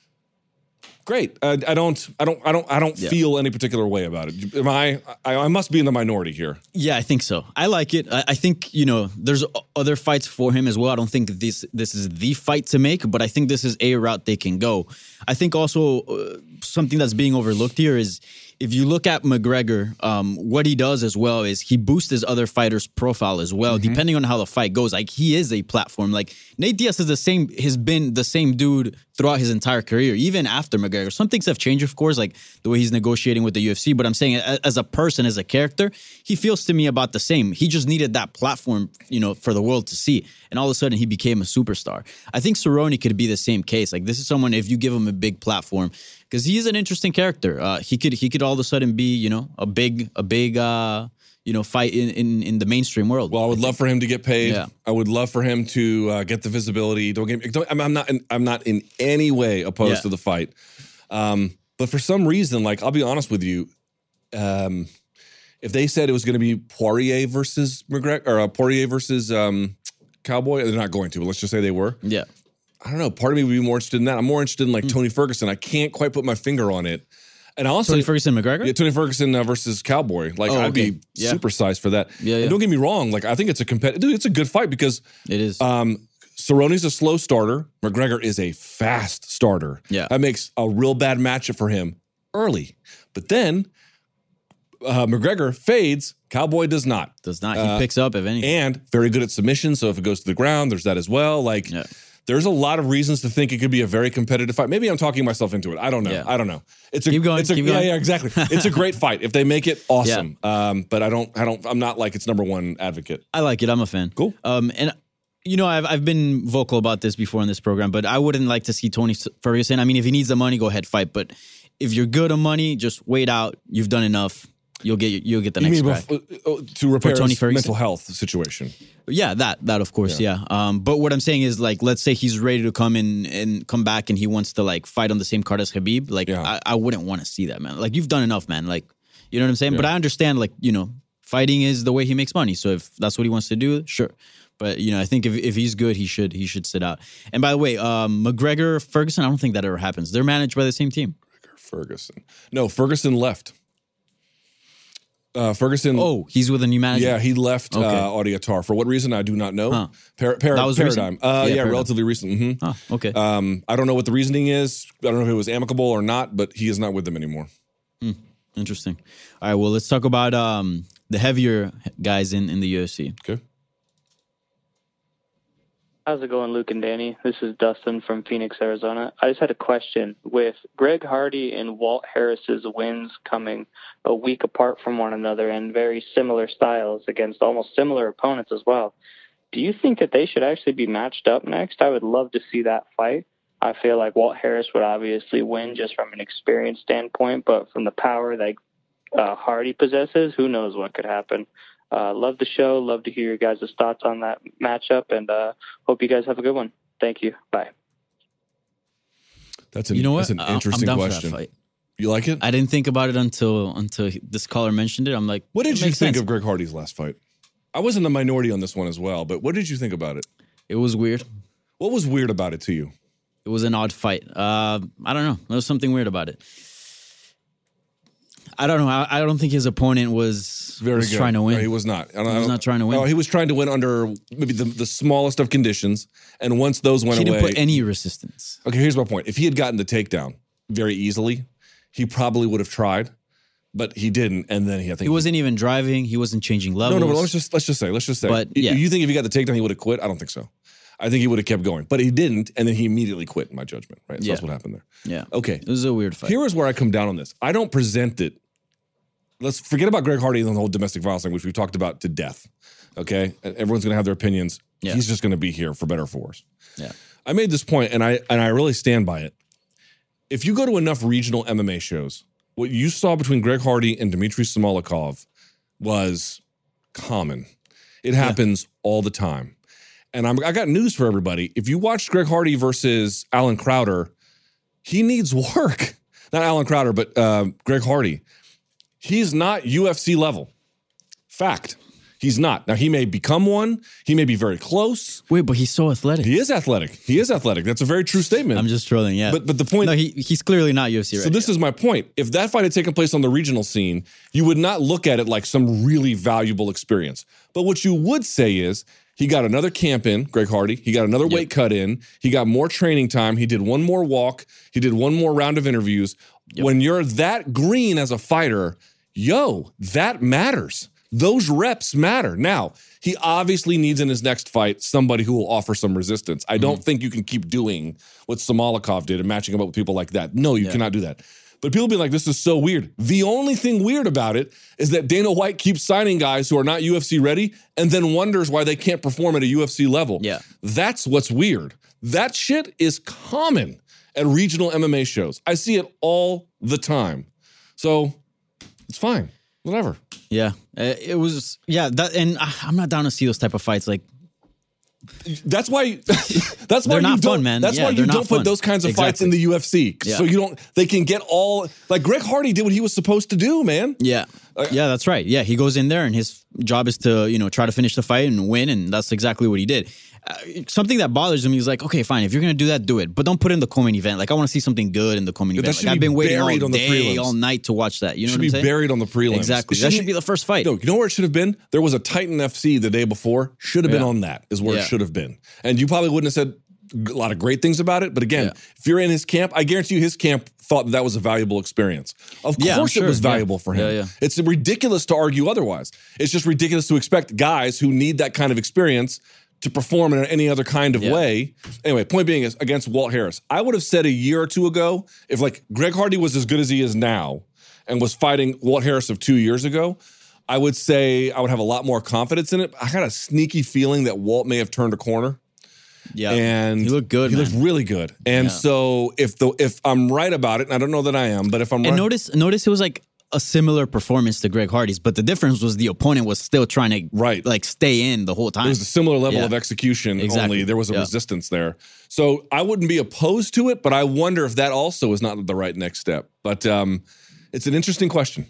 Great. I don't feel any particular way about it. I must be in the minority here. Yeah, I think so. I like it. I think, there's other fights for him as well. I don't think this is the fight to make, but I think this is a route they can go. I think also something that's being overlooked here is, if you look at McGregor, what he does as well is he boosts his other fighters' profile as well, depending on how the fight goes. He is a platform. Nate Diaz has been the same dude throughout his entire career, even after McGregor. Some things have changed, of course, like the way he's negotiating with the UFC. But I'm saying, as a person, as a character, he feels to me about the same. He just needed that platform, for the world to see. And all of a sudden, he became a superstar. I think Cerrone could be the same case. This is someone, if you give him a big platform, because he is an interesting character. He could all of a sudden be, a big fight in the mainstream world. Well, I would love for him to get paid. Yeah. I would love for him to get the visibility. I'm not in any way opposed to the fight. But for some reason, I'll be honest with you, if they said it was going to be Poirier versus McGregor or Poirier versus Cowboy, they're not going to. But let's just say they were. Yeah. I don't know. Part of me would be more interested in that. I'm more interested in Tony Ferguson. I can't quite put my finger on it. And also Tony Ferguson McGregor? Yeah, Tony Ferguson versus Cowboy. I'd be supersized for that. Yeah, and don't get me wrong. I think it's it's a good fight because it is. Cerrone's a slow starter. McGregor is a fast starter. Yeah. That makes a real bad matchup for him early. But then McGregor fades. Cowboy does not. He picks up, if anything. And very good at submission. So if it goes to the ground, there's that as well. There's a lot of reasons to think it could be a very competitive fight. Maybe I'm talking myself into it. I don't know. Yeah. I don't know. Keep going. Yeah, exactly. It's a great fight. If they make it, awesome. Yeah. But I'm not its number one advocate. I like it. I'm a fan. Cool. And I've been vocal about this before in this program, but I wouldn't like to see Tony Ferguson. I mean, if he needs the money, go ahead, fight. But if you're good on money, just wait out. You've done enough. You'll get the next crack. To repair his mental health situation. Yeah, that of course, yeah. But what I'm saying is, let's say he's ready to come in and come back and he wants to, fight on the same card as Khabib. I wouldn't want to see that, man. You've done enough, man. You know what I'm saying? Yeah. But I understand, fighting is the way he makes money. So if that's what he wants to do, sure. But, I think if he's good, he should sit out. And by the way, McGregor, Ferguson, I don't think that ever happens. They're managed by the same team. McGregor, Ferguson. No, Ferguson left. Ferguson. Oh, he's with a new manager. Yeah, he left Audiatar. For what reason, I do not know. Huh. That was Paradigm. Paradigm. Relatively recent. Mm-hmm. Oh, okay. I don't know what the reasoning is. I don't know if it was amicable or not, but he is not with them anymore. Interesting. All right, well, let's talk about the heavier guys in the UFC. Okay. How's it going, Luke and Danny? This is Dustin from Phoenix, Arizona. I just had a question. With Greg Hardy and Walt Harris's wins coming a week apart from one another and very similar styles against almost similar opponents as well, do you think that they should actually be matched up next? I would love to see that fight. I feel like Walt Harris would obviously win just from an experience standpoint, but from the power that Hardy possesses, who knows what could happen. Love the show. Love to hear your guys' thoughts on that matchup, and hope you guys have a good one. Thank you. Bye. That's an interesting question. For that fight. You like it? I didn't think about it until this caller mentioned it. I'm like, what did you think of Greg Hardy's last fight? I was in the minority on this one as well, but what did you think about it? It was weird. What was weird about it to you? It was an odd fight. I don't know. There was something weird about it. I don't know. I don't think his opponent was trying to win. No, he was not. He was not trying to win. No, he was trying to win under maybe the smallest of conditions. And once those went away, he didn't put any resistance. Okay, here's my point. If he had gotten the takedown very easily, he probably would have tried, but he didn't. And then he wasn't even driving. He wasn't changing levels. No. But let's just say. But yeah. You think if he got the takedown, he would have quit? I don't think so. I think he would have kept going, but he didn't, and then he immediately quit, in my judgment. Right? So that's what happened there. Yeah. Okay. It was a weird fight. Here is where I come down on this. I don't present it. Let's forget about Greg Hardy and the whole domestic violence thing, which we've talked about to death. Okay? Everyone's going to have their opinions. Yeah. He's just going to be here for better or for worse. Yeah. I made this point, and I really stand by it. If you go to enough regional MMA shows, what you saw between Greg Hardy and Dmitry Smolikov was common. It happens all the time. And I got news for everybody. If you watched Greg Hardy versus Alan Crowder, he needs work. Not Alan Crowder, but Greg Hardy. He's not UFC level. Fact. He's not. Now, he may become one. He may be very close. Wait, but he's so athletic. He is athletic. That's a very true statement. I'm just trolling, yeah. But the point... No, he's clearly not UFC ready. So this is my point. If that fight had taken place on the regional scene, you would not look at it like some really valuable experience. But what you would say is, he got another camp in, Greg Hardy. He got another weight cut in. He got more training time. He did one more walk. He did one more round of interviews. When you're that green as a fighter, that matters. Those reps matter. Now, he obviously needs in his next fight somebody who will offer some resistance. I don't think you can keep doing what Smolikov did and matching him up with people like that. No, you cannot do that. But people be like, this is so weird. The only thing weird about it is that Dana White keeps signing guys who are not UFC ready and then wonders why they can't perform at a UFC level. Yeah. That's what's weird. That shit is common at regional MMA shows. I see it all the time. So it's fine. Whatever. Yeah. It was, and I'm not down to see those type of fights. Like, That's why they're not fun, man. That's why you don't put those kinds of fights in the UFC. Yeah. So they can get all, like Greg Hardy did what he was supposed to do, man. Yeah. Yeah, that's right. Yeah, he goes in there and his job is to, try to finish the fight and win, and that's exactly what he did. Something that bothers him, he's like, okay, fine, if you're going to do that, do it. But don't put in the co-main event. Like, I want to see something good in the co-main event. Like, I've been waiting all day, all night to watch that. You know what I'm saying? Should be buried on the prelims. Exactly. That should be the first fight. No, you know where it should have been? There was a Titan FC the day before. Should have been on that, is where it should have been. And you probably wouldn't have said a lot of great things about it. But again, if you're in his camp, I guarantee you his camp thought that was a valuable experience. Of course it was valuable for him. Yeah. It's ridiculous to argue otherwise. It's just ridiculous to expect guys who need that kind of experience to perform in any other kind of way. Anyway, point being is against Walt Harris. I would have said a year or two ago, if like Greg Hardy was as good as he is now and was fighting Walt Harris of 2 years ago, I would say I would have a lot more confidence in it. I got a sneaky feeling that Walt may have turned a corner. Yeah, and he looked good. He looked really good. And so if I'm right about it, and I don't know that I am, but if I'm right, notice it was like a similar performance to Greg Hardy's, but the difference was the opponent was still trying to like stay in the whole time. It was a similar level of execution, only there was a resistance there. So I wouldn't be opposed to it, but I wonder if that also is not the right next step. But it's an interesting question.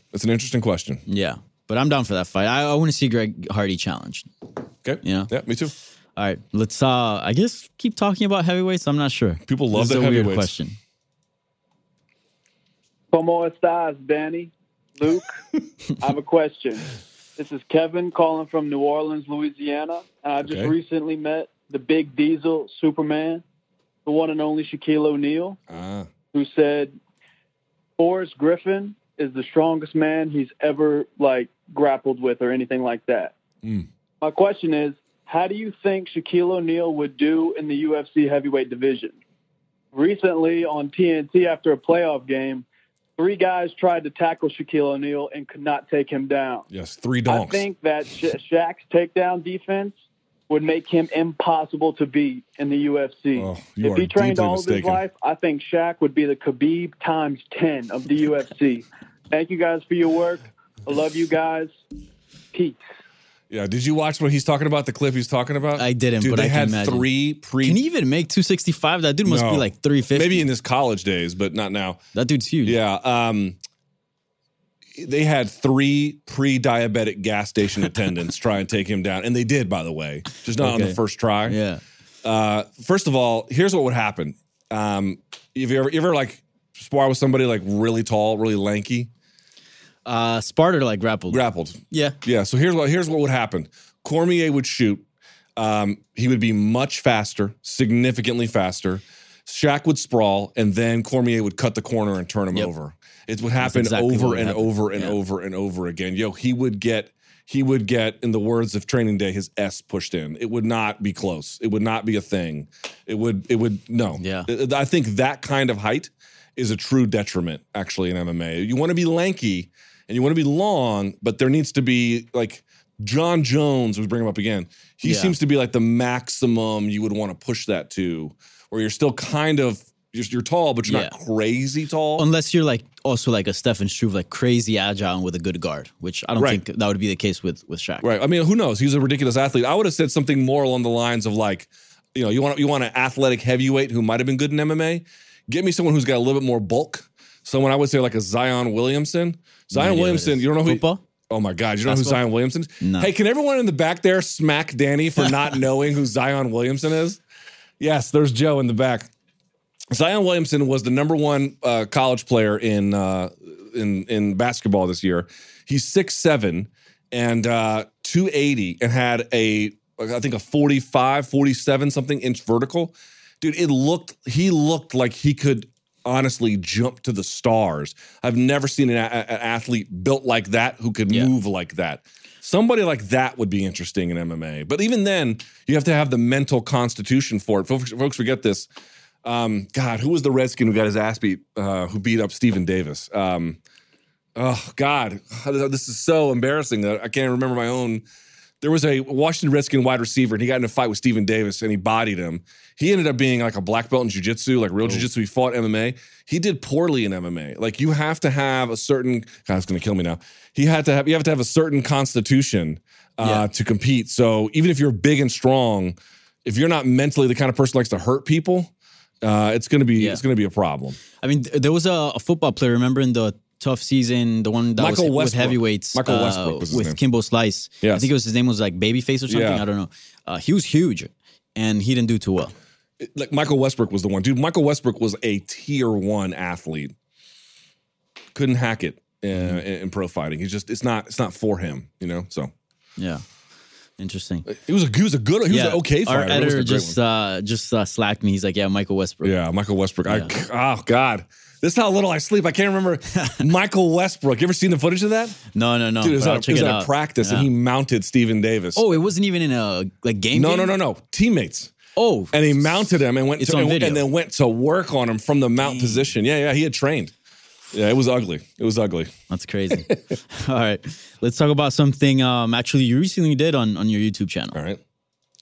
Yeah, but I'm down for that fight. I want to see Greg Hardy challenged. Okay. Yeah, me too. All right, let's I guess keep talking about heavyweights. I'm not sure. People love the heavyweights. Weird question. ¿Cómo estás, Danny? Luke, I have a question. This is Kevin calling from New Orleans, Louisiana. And I just recently met the big diesel Superman, the one and only Shaquille O'Neal, who said Forrest Griffin is the strongest man he's ever grappled with or anything like that. My question is, how do you think Shaquille O'Neal would do in the UFC heavyweight division? Recently on TNT after a playoff game, 3 guys tried to tackle Shaquille O'Neal and could not take him down. Yes, 3 donks. I think that Shaq's takedown defense would make him impossible to beat in the UFC. Oh, if he trained all of his life, I think Shaq would be the Khabib times 10 of the UFC. Thank you guys for your work. I love you guys. Peace. Yeah, did you watch what he's talking about, the clip he's talking about? I didn't, Dude, but they I can had imagine. 3 Can he even make 265? That dude must be like 350. Maybe in his college days, but not now. That dude's huge. Yeah. They had 3 pre-diabetic gas station attendants try and take him down. And they did, by the way. Just not on the first try. Yeah. First of all, here's what would happen. If you ever spar with somebody really tall, really lanky? Sparred or grappled? Grappled. Yeah. Yeah. So here's what would happen. Cormier would shoot. He would be much faster, significantly faster. Shaq would sprawl, and then Cormier would cut the corner and turn him over. It would happen over and over again. He would get, in the words of training day, his S pushed in. It would not be close. It would not be a thing. It would no. Yeah. I think that kind of height is a true detriment, actually, in MMA. You want to be lanky and you want to be long, but there needs to be John Jones, we bring him up again. He seems to be the maximum you would want to push that to, where you're still kind of, you're tall, but you're not crazy tall. Unless you're also a Stefan Struve, crazy agile and with a good guard, which I don't think that would be the case with Shaq. Right. I mean, who knows? He's a ridiculous athlete. I would have said something more along the lines of you want an athletic heavyweight who might have been good in MMA. Get me someone who's got a little bit more bulk. Someone I would say a Zion Williamson. Zion Williamson, you don't know who football? Oh my God, you don't know who Zion Williamson is? No. Hey, can everyone in the back there smack Danny for not knowing who Zion Williamson is? Yes, there's Joe in the back. Zion Williamson was the number 1 college player in basketball this year. He's 6'7" and 280 and had I think a 45, 47 something inch vertical. Dude, he looked like he could honestly jump to the stars. I've never seen an athlete built like that who could move like that. Somebody like that would be interesting in MMA. But even then, you have to have the mental constitution for it. Folks forget this. God, who was the Redskin who got his ass beat, who beat up Stephen Davis? Oh, God. This is so embarrassing that I can't remember my own. There was a Washington Redskin wide receiver, and he got in a fight with Stephen Davis, and he bodied him. He ended up being a black belt in jiu-jitsu, real jiu-jitsu. He fought MMA. He did poorly in MMA. You have to have a certain – God, it's going to kill me now. You have to have a certain constitution to compete. So even if you're big and strong, if you're not mentally the kind of person who likes to hurt people, it's going to be a problem. I mean, there was a football player, remember in the tough season, the one that Michael was with heavyweights. Michael Westbrook was his with name. Kimbo Slice. Yes. I think his name was Babyface or something. Yeah. I don't know. He was huge, and he didn't do too well. Michael Westbrook was the one. Dude, Michael Westbrook was a tier 1 athlete. Couldn't hack it in pro fighting. It's not for him, So yeah. Interesting. He was an okay fighter. Our editor just slacked me. He's like, yeah, Michael Westbrook. Yeah, Michael Westbrook. Yeah. Oh, God. This is how little I sleep. I can't remember Michael Westbrook. You ever seen the footage of that? No. Dude, it was at a practice, and he mounted Stephen Davis. Oh, it wasn't even in a game? No. Teammates. Oh. And he mounted him and went and then went to work on him from the mount position. Yeah, he had trained. Yeah, it was ugly. That's crazy. All right. Let's talk about something actually you recently did on your YouTube channel. All right.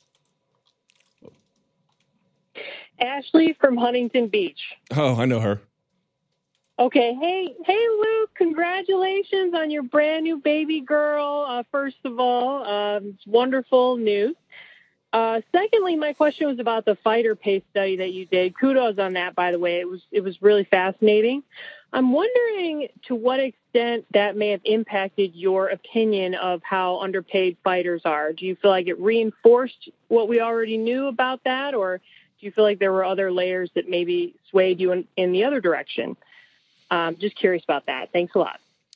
Ashley from Huntington Beach. Oh, I know her. Okay. Hey, Luke, congratulations on your brand new baby girl. First of all, it's wonderful news. Secondly, my question was about the fighter pace study that you did. Kudos on that, by the way. It was really fascinating. I'm wondering to what extent that may have impacted your opinion of how underpaid fighters are. Do you feel like it reinforced what we already knew about that, or do you feel like there were other layers that maybe swayed you in the other direction? Just curious about that. Thanks a lot.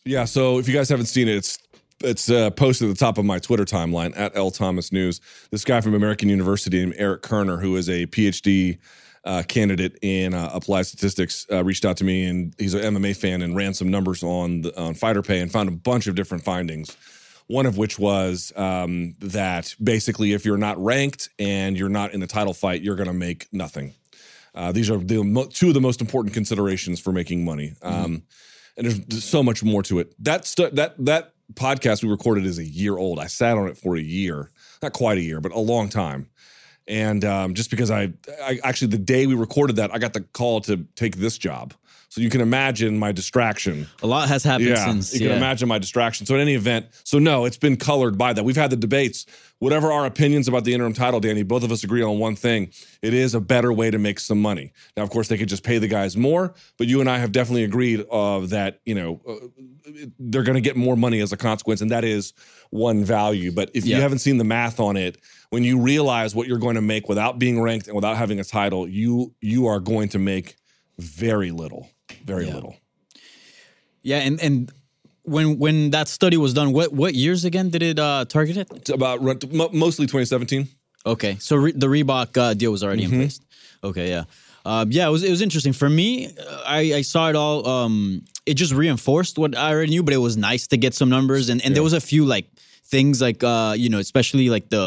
Yeah, so if you guys haven't seen it, it's posted at the top of my Twitter timeline at @LThomasNews. This guy from American University named Eric Kerner, who is a PhD candidate in applied statistics, reached out to me, and he's an MMA fan and ran some numbers on Fighter Pay and found a bunch of different findings. One of which was that basically if you're not ranked and you're not in the title fight, you're going to make nothing. These are two of the most important considerations for making money. And there's so much more to it. That podcast we recorded is a year old. I sat on it for a year, not quite a year, but a long time. And just because I actually, the day we recorded that, I got the call to take this job. So you can imagine my distraction. A lot has happened since. You can imagine my distraction. So in any event, no, it's been colored by that. We've had the debates. Whatever our opinions about the interim title, Danny, both of us agree on one thing. It is a better way to make some money. Now, of course, they could just pay the guys more, but you and I have definitely agreed that, they're going to get more money as a consequence, and that is one value. But if you haven't seen the math on it, when you realize what you're going to make without being ranked and without having a title, you are going to make very little. Very little. Yeah, and when that study was done, what years again did it target it? It's about mostly 2017. Okay, so the Reebok deal was already in place. Okay, yeah. It was interesting. For me, I saw it all. It just reinforced what I already knew, but it was nice to get some numbers. And there was a few things especially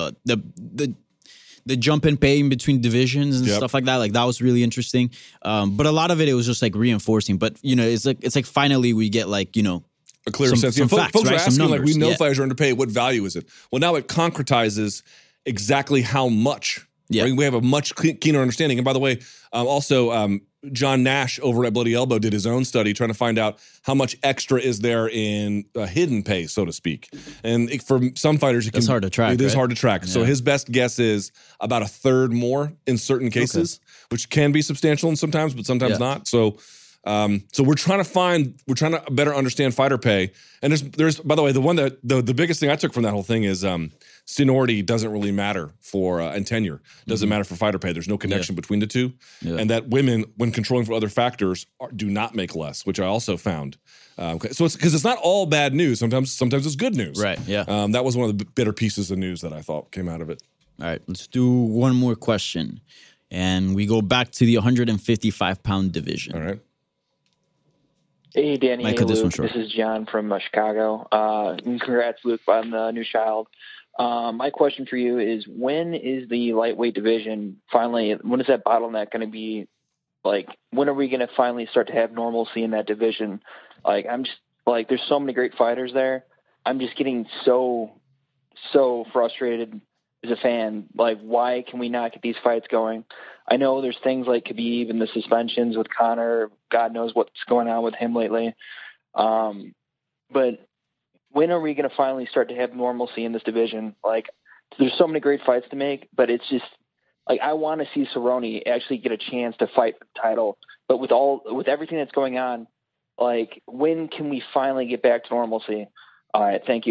the jump in pay in between divisions and stuff like that. Like that was really interesting. But a lot of it was just reinforcing. But it's like finally we get a clear sense. Some facts, folks right? are asking we know Yeah. fighters are underpaid. What value is it? Well, now it concretizes exactly how much. Yeah. Right? We have a much keener understanding. And by the way, also John Nash over at Bloody Elbow did his own study trying to find out how much extra is there in hidden pay, so to speak. And for some fighters, That's hard to track. It is right? hard to track. Yeah. So his best guess is about a third more in certain cases, which can be substantial and sometimes, but sometimes not. So we're trying to better understand fighter pay. And there's by the way, the biggest thing I took from that whole thing is seniority doesn't really matter for and tenure doesn't matter for fighter pay. There's no connection between the two, and that women, when controlling for other factors, do not make less, which I also found. So it's because it's not all bad news. Sometimes it's good news. Right. Yeah. That was one of the better pieces of news that I thought came out of it. All right. Let's do one more question, and we go back to the 155-pound division. All right. Hey, Danny. Hey, Luke. This is John from Chicago. Congrats, Luke, on the new child. My question for you is, when is the lightweight division when is that bottleneck going to be, when are we going to finally start to have normalcy in that division? I'm just, there's so many great fighters there. I'm just getting so frustrated as a fan. Why can we not get these fights going? I know there's things like Khabib and the suspensions with Conor. God knows what's going on with him lately. But when are we going to finally start to have normalcy in this division? There's so many great fights to make, but it's just I want to see Cerrone actually get a chance to fight for the title. But with everything that's going on, when can we finally get back to normalcy? All right, thank you.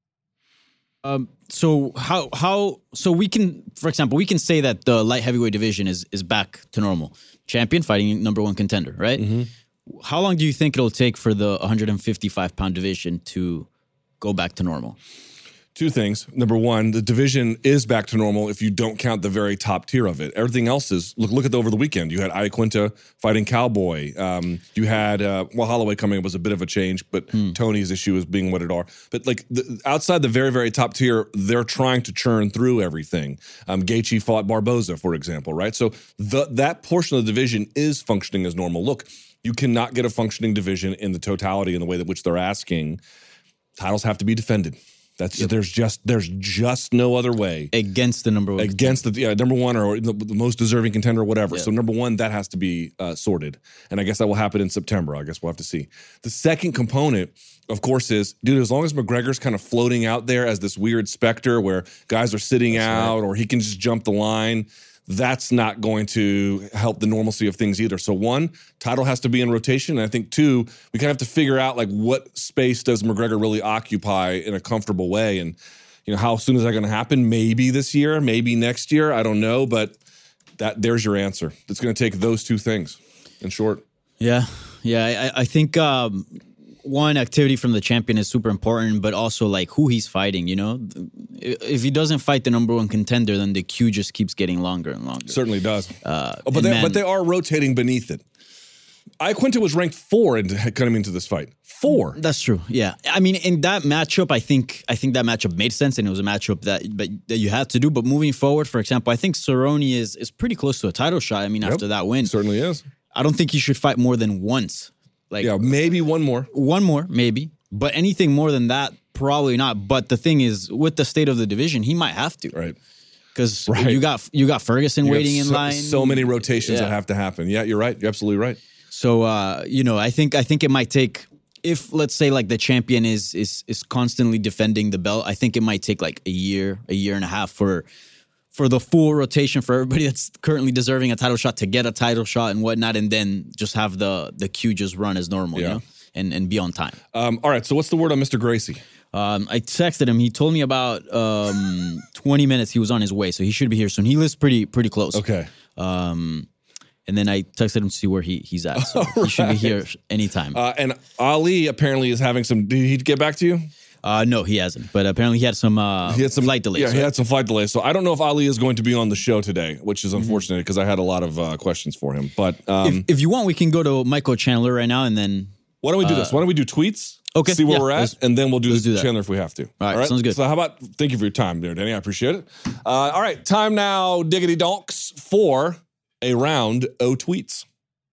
So we can, for example, we can say that the light heavyweight division is back to normal. Champion fighting number one contender, right? Mm-hmm. How long do you think it'll take for the 155-pound division to go back to normal? Two things. Number one, the division is back to normal if you don't count the very top tier of it. Everything else is, look at over the weekend. You had Iaquinta fighting Cowboy. You had, Holloway coming was a bit of a change, but Tony's issue is being what it are. But outside the very, very top tier, they're trying to churn through everything. Gaethje fought Barboza, for example, right? So that portion of the division is functioning as normal. Look, you cannot get a functioning division in the totality in the way that which they're asking. Titles have to be defended. There's just no other way against the number one number one or the most deserving contender or whatever. So number one, that has to be sorted, and I guess that will happen in September. I guess we'll have to see. The second component, of course, is as long as McGregor's kind of floating out there as this weird specter where guys are sitting out or he can just jump the line. That's not going to help the normalcy of things either. So one, title has to be in rotation. And I think two, we kind of have to figure out what space does McGregor really occupy in a comfortable way. And, how soon is that going to happen? Maybe this year, maybe next year. I don't know. But there's your answer. It's going to take those two things in short. Yeah. I think one, activity from the champion is super important, but also like who he's fighting, you know? If he doesn't fight the number one contender, then the queue just keeps getting longer and longer. Certainly does. But they are rotating beneath it. Iaquinta was ranked 4 coming into this fight. 4. That's true. Yeah. I mean, in that matchup, I think that matchup made sense, and it was a matchup that you had to do. But moving forward, for example, I think Cerrone is pretty close to a title shot. I mean, after that win. Certainly is. I don't think he should fight more than once. Like, yeah, maybe one more. One more, maybe. But anything more than that, probably not. But the thing is, with the state of the division, he might have to. Right. Because you got Ferguson waiting in line. So many rotations that have to happen. Yeah, you're right. You're absolutely right. So, I think it might take, if let's say like the champion is constantly defending the belt, I think it might take like a year and a half for the full rotation for everybody that's currently deserving a title shot to get a title shot and whatnot, and then just have the queue just run as normal, you know, and be on time. All right. So what's the word on Mr. Gracie? I texted him. He told me about 20 minutes he was on his way, so he should be here soon. He lives pretty close. Okay. And then I texted him to see where he's at. So he should be here anytime. And Ali apparently is having some. Did he get back to you? No, he hasn't. But apparently he had some flight delays. Yeah, he had some flight delays. So I don't know if Ali is going to be on the show today, which is unfortunate because I had a lot of questions for him. But if you want, we can go to Michael Chandler right now, and then why don't we do this? Why don't we do tweets? Okay, see where we're at, and then we'll do Chandler if we have to. All right, sounds good. So how about, thank you for your time there, Danny. I appreciate it. All right, time now, diggity donks, for a round of tweets.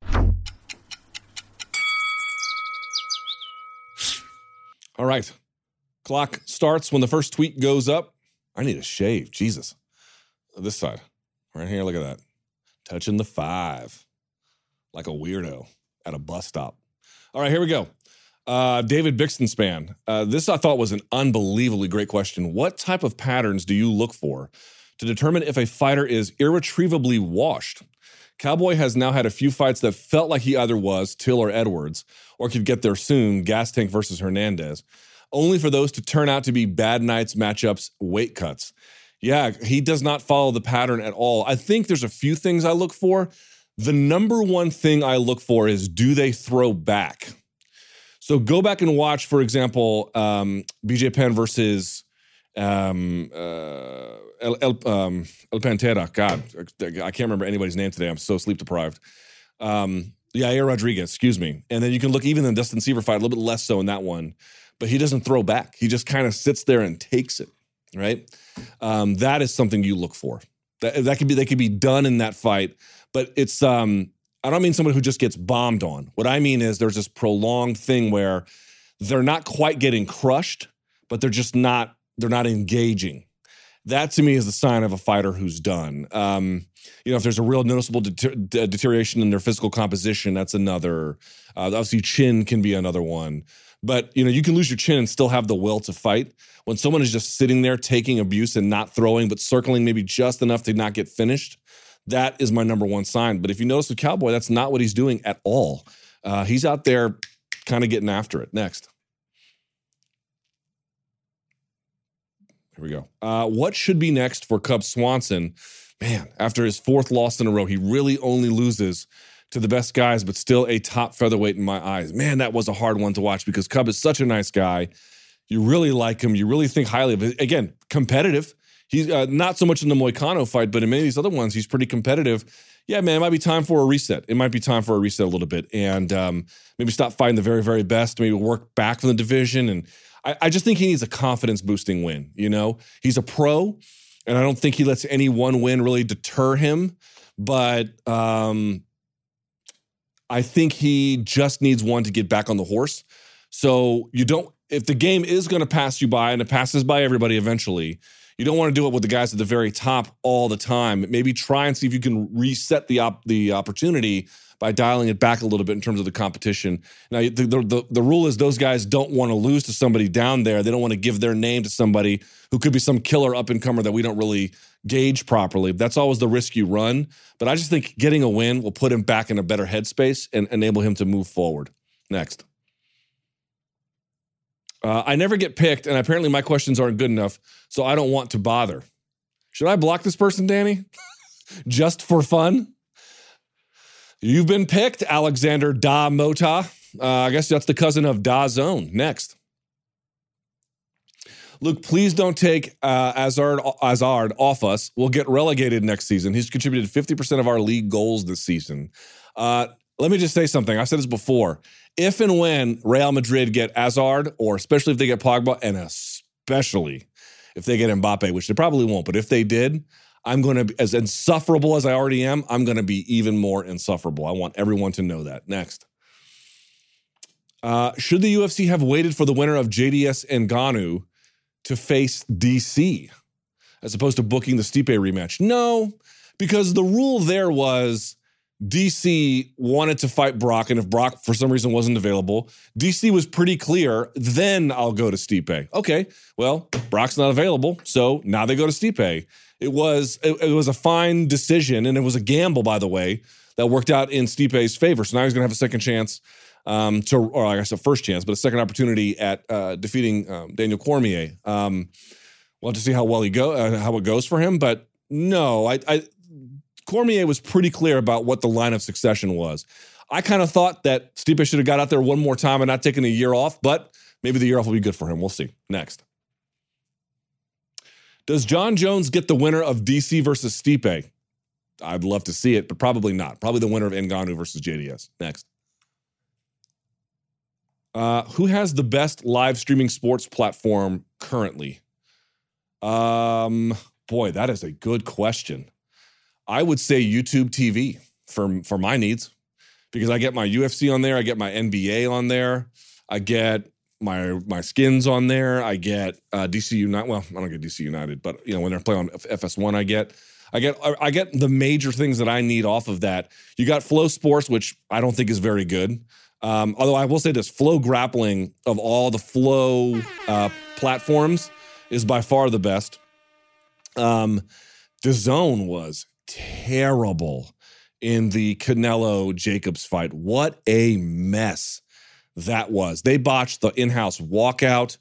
All right. Clock starts when the first tweet goes up. I need a shave. Jesus. This side. Right here. Look at that. Touching the 5. Like a weirdo at a bus stop. All right. Here we go. David Bixenspan. This I thought was an unbelievably great question. What type of patterns do you look for to determine if a fighter is irretrievably washed? Cowboy has now had a few fights that felt like he either was Till or Edwards, or could get there soon, Gas Tank versus Hernandez, only for those to turn out to be bad nights, matchups, weight cuts. Yeah, he does not follow the pattern at all. I think there's a few things I look for. The number one thing I look for is, do they throw back? So go back and watch, for example, BJ Penn versus El Pantera. God, I can't remember anybody's name today. I'm so sleep deprived. Yair Rodriguez, excuse me. And then you can look even in the Dustin Seaver fight, a little bit less so in that one. But he doesn't throw back. He just kind of sits there and takes it, right? That is something you look for. That could be done in that fight. But it's I don't mean someone who just gets bombed on. What I mean is there's this prolonged thing where they're not quite getting crushed, but they're not engaging. That to me is the sign of a fighter who's done. If there's a real noticeable deterioration in their physical composition, that's another. Obviously, chin can be another one. But, you can lose your chin and still have the will to fight. When someone is just sitting there taking abuse and not throwing, but circling maybe just enough to not get finished, that is my number one sign. But if you notice with Cowboy, that's not what he's doing at all. He's out there kind of getting after it. Next. Here we go. What should be next for Cub Swanson? Man, after his 4th loss in a row, he really only loses to the best guys, but still a top featherweight in my eyes. Man, that was a hard one to watch because Cub is such a nice guy. You really like him. You really think highly of him. Again, competitive. He's not so much in the Moicano fight, but in many of these other ones, he's pretty competitive. Yeah, man, it might be time for a reset. It might be time for a reset a little bit. And maybe stop fighting the very, very best. Maybe work back from the division. And I just think he needs a confidence-boosting win, He's a pro, and I don't think he lets any one win really deter him. But I think he just needs one to get back on the horse. So if the game is going to pass you by, and it passes by everybody eventually, you don't want to do it with the guys at the very top all the time. Maybe try and see if you can reset the opportunity by dialing it back a little bit in terms of the competition. Now, the rule is those guys don't want to lose to somebody down there. They don't want to give their name to somebody who could be some killer up-and-comer that we don't really gauge properly. That's always the risk you run. But I just think getting a win will put him back in a better headspace and enable him to move forward. Next. I never get picked, and apparently my questions aren't good enough, so I don't want to bother. Should I block this person, Danny? Just for fun? You've been picked, Alexander Da Mota. I guess that's the cousin of DAZN. Next. Luke, please don't take Azard off us. We'll get relegated next season. He's contributed 50% of our league goals this season. Let me just say something. I've said this before. If and when Real Madrid get Azard, or especially if they get Pogba, and especially if they get Mbappe, which they probably won't, but if they did, I'm going to be, as insufferable as I already am, I'm going to be even more insufferable. I want everyone to know that. Next. Should the UFC have waited for the winner of JDS Ngannou to face DC as opposed to booking the Stipe rematch? No, because the rule there was DC wanted to fight Brock, and if Brock for some reason wasn't available, DC was pretty clear, then I'll go to Stipe. Okay, well, Brock's not available, so now they go to Stipe. It was a fine decision, and it was a gamble, by the way, that worked out in Stipe's favor. So now he's going to have a second chance or I guess a first chance, but a second opportunity at defeating Daniel Cormier. We'll have to see how well how it goes for him. But no, Cormier was pretty clear about what the line of succession was. I kind of thought that Stipe should have got out there one more time and not taken a year off, but maybe the year off will be good for him. We'll see. Next. Does John Jones get the winner of DC versus Stipe? I'd love to see it, but probably not. Probably the winner of Ngannou versus JDS. Next. Who has the best live streaming sports platform currently? Boy, that is a good question. I would say YouTube TV for my needs, because I get my UFC on there, I get my NBA on there, I get my skins on there, I get DC United. Well, I don't get DC United, but when they're playing on FS1, I get the major things that I need off of that. You got Flow Sports, which I don't think is very good. Although I will say this, Flow Grappling of all the Flow platforms is by far the best. DAZN was terrible in the Canelo Jacobs fight. What a mess that was. They botched the in-house walkout.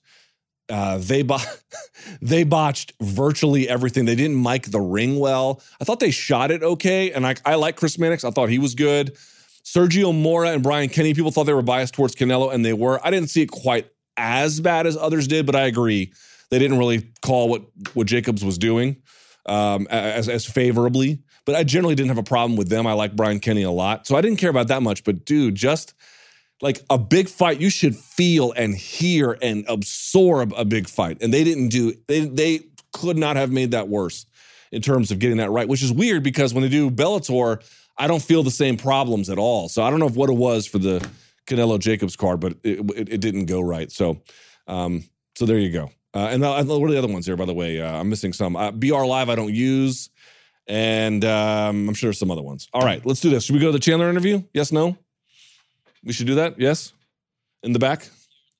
They botched virtually everything. They didn't mic the ring well. I thought they shot it okay, and I like Chris Mannix. I thought he was good. Sergio Mora and Brian Kenny, people thought they were biased towards Canelo, and they were. I didn't see it quite as bad as others did, but I agree. They didn't really call what Jacobs was doing as favorably. But I generally didn't have a problem with them. I like Brian Kenny a lot. So I didn't care about that much. But, dude, just like a big fight, you should feel and hear and absorb a big fight. And they didn't do – they could not have made that worse in terms of getting that right, which is weird because when they do Bellator – I don't feel the same problems at all. So I don't know what it was for the Canelo Jacobs card, but it didn't go right. So there you go. And what are the other ones here, by the way? I'm missing some. BR Live I don't use, and I'm sure there's some other ones. All right, let's do this. Should we go to the Chandler interview? Yes, no? We should do that? Yes? In the back?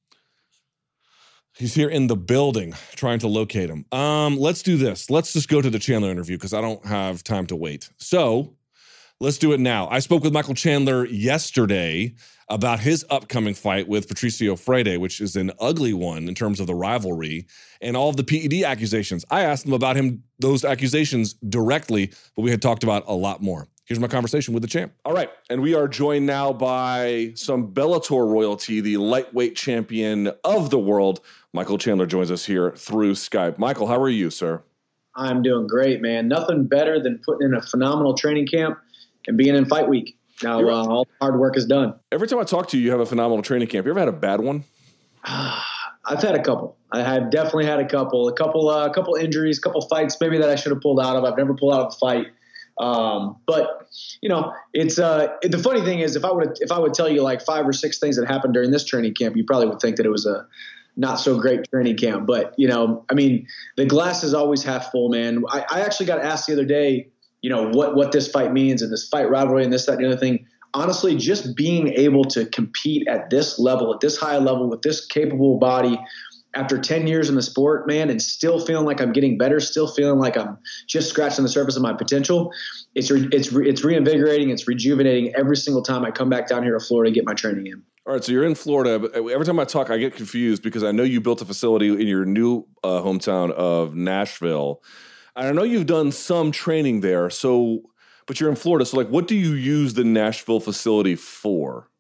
He's here in the building, trying to locate him. Let's do this. Let's just go to the Chandler interview because I don't have time to wait. So let's do it now. I spoke with Michael Chandler yesterday about his upcoming fight with Patricio Freire, which is an ugly one in terms of the rivalry and all of the PED accusations. I asked him about those accusations directly, but we had talked about a lot more. Here's my conversation with the champ. All right, and we are joined now by some Bellator royalty, the lightweight champion of the world. Michael Chandler joins us here through Skype. Michael, how are you, sir? I'm doing great, man. Nothing better than putting in a phenomenal training camp and being in fight week. Now, all the hard work is done. Every time I talk to you, you have a phenomenal training camp. You ever had a bad one? I've had a couple. I have definitely had a couple injuries, a couple fights maybe that I should have pulled out of. I've never pulled out of a fight. But it's the funny thing is if I would tell you like 5 or 6 things that happened during this training camp, you probably would think that it was a not so great training camp. But the glass is always half full, man. I actually got asked the other day, what this fight means and this fight rivalry and this, that, and the other thing. Honestly, just being able to compete at this level, at this high level with this capable body after 10 years in the sport, man, and still feeling like I'm getting better, still feeling like I'm just scratching the surface of my potential. It's reinvigorating. It's rejuvenating every single time I come back down here to Florida to get my training in. All right, so you're in Florida, but every time I talk, I get confused because I know you built a facility in your new hometown of Nashville. And I know you've done some training there, but you're in Florida. So, what do you use the Nashville facility for?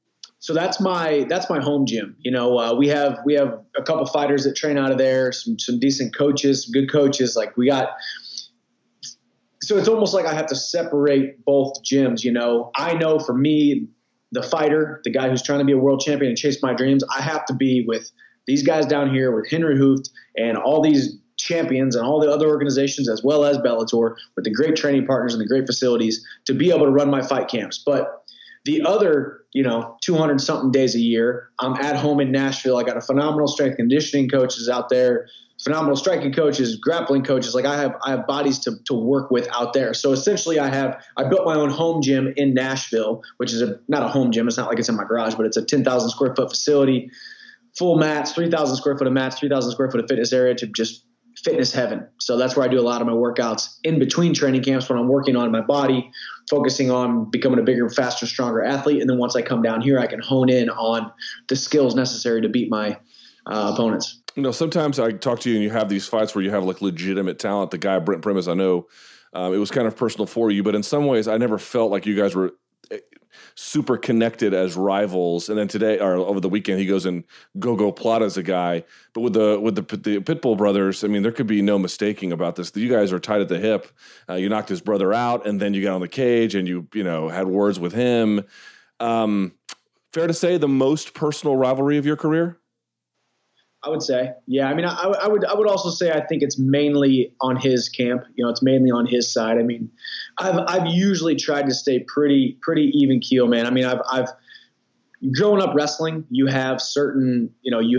So that's my home gym. You know, we have a couple fighters that train out of there, some decent coaches, some good coaches. Like we got, so it's almost like I have to separate both gyms. You know, I know for me, the fighter, the guy who's trying to be a world champion and chase my dreams, I have to be with these guys down here, with Henry Hooft and all these champions and all the other organizations, as well as Bellator, with the great training partners and the great facilities to be able to run my fight camps. But the other, 200 something days a year, I'm at home in Nashville. I got a phenomenal strength conditioning coaches out there, phenomenal striking coaches, grappling coaches. Like I have bodies to work with out there. So essentially I built my own home gym in Nashville, which is not a home gym. It's not like it's in my garage, but it's a 10,000 square foot facility, full mats, 3,000 square foot of mats, 3,000 square foot of fitness area to just fitness heaven. So that's where I do a lot of my workouts in between training camps when I'm working on my body, focusing on becoming a bigger, faster, stronger athlete. And then once I come down here, I can hone in on the skills necessary to beat my opponents. Sometimes I talk to you and you have these fights where you have like legitimate talent. The guy, Brent Primus, I know it was kind of personal for you, but in some ways I never felt like you guys were super connected as rivals. And then today, or over the weekend, he goes and Gogo Plata's a guy. But with the Pitbull brothers, I mean, there could be no mistaking about this. You guys are tied at the hip. You knocked his brother out, and then you got on the cage and you had words with him. Fair to say the most personal rivalry of your career? I would say, yeah. I mean, I would also say I think it's mainly on his camp. It's mainly on his side. I mean, I've usually tried to stay pretty even keel, man. I mean, I've growing up wrestling, you have certain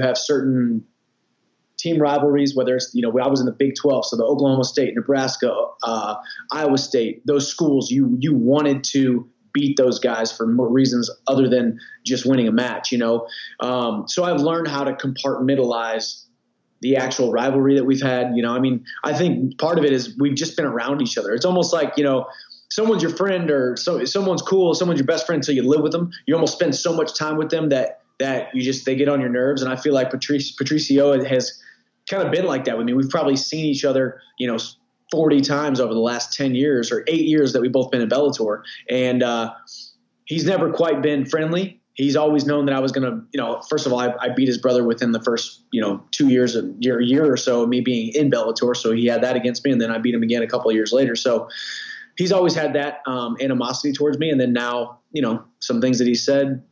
team rivalries, whether it's, I was in the Big 12, so the Oklahoma State, Nebraska, Iowa State, those schools, you wanted to beat those guys for more reasons other than just winning a match, So I've learned how to compartmentalize the actual rivalry that we've had. I mean, I think part of it is we've just been around each other. It's almost like, someone's your friend or someone's cool, someone's your best friend until you live with them. You almost spend so much time with them that they get on your nerves. And I feel like Patricio has kind of been like that with me. We've probably seen each other, 40 times over the last 10 years or 8 years that we've both been in Bellator. And he's never quite been friendly. He's always known that I was going to, first of all, I beat his brother within the first, 2 years, a year or so of me being in Bellator. So he had that against me. And then I beat him again a couple of years later. So he's always had that animosity towards me. And then now, some things that he said,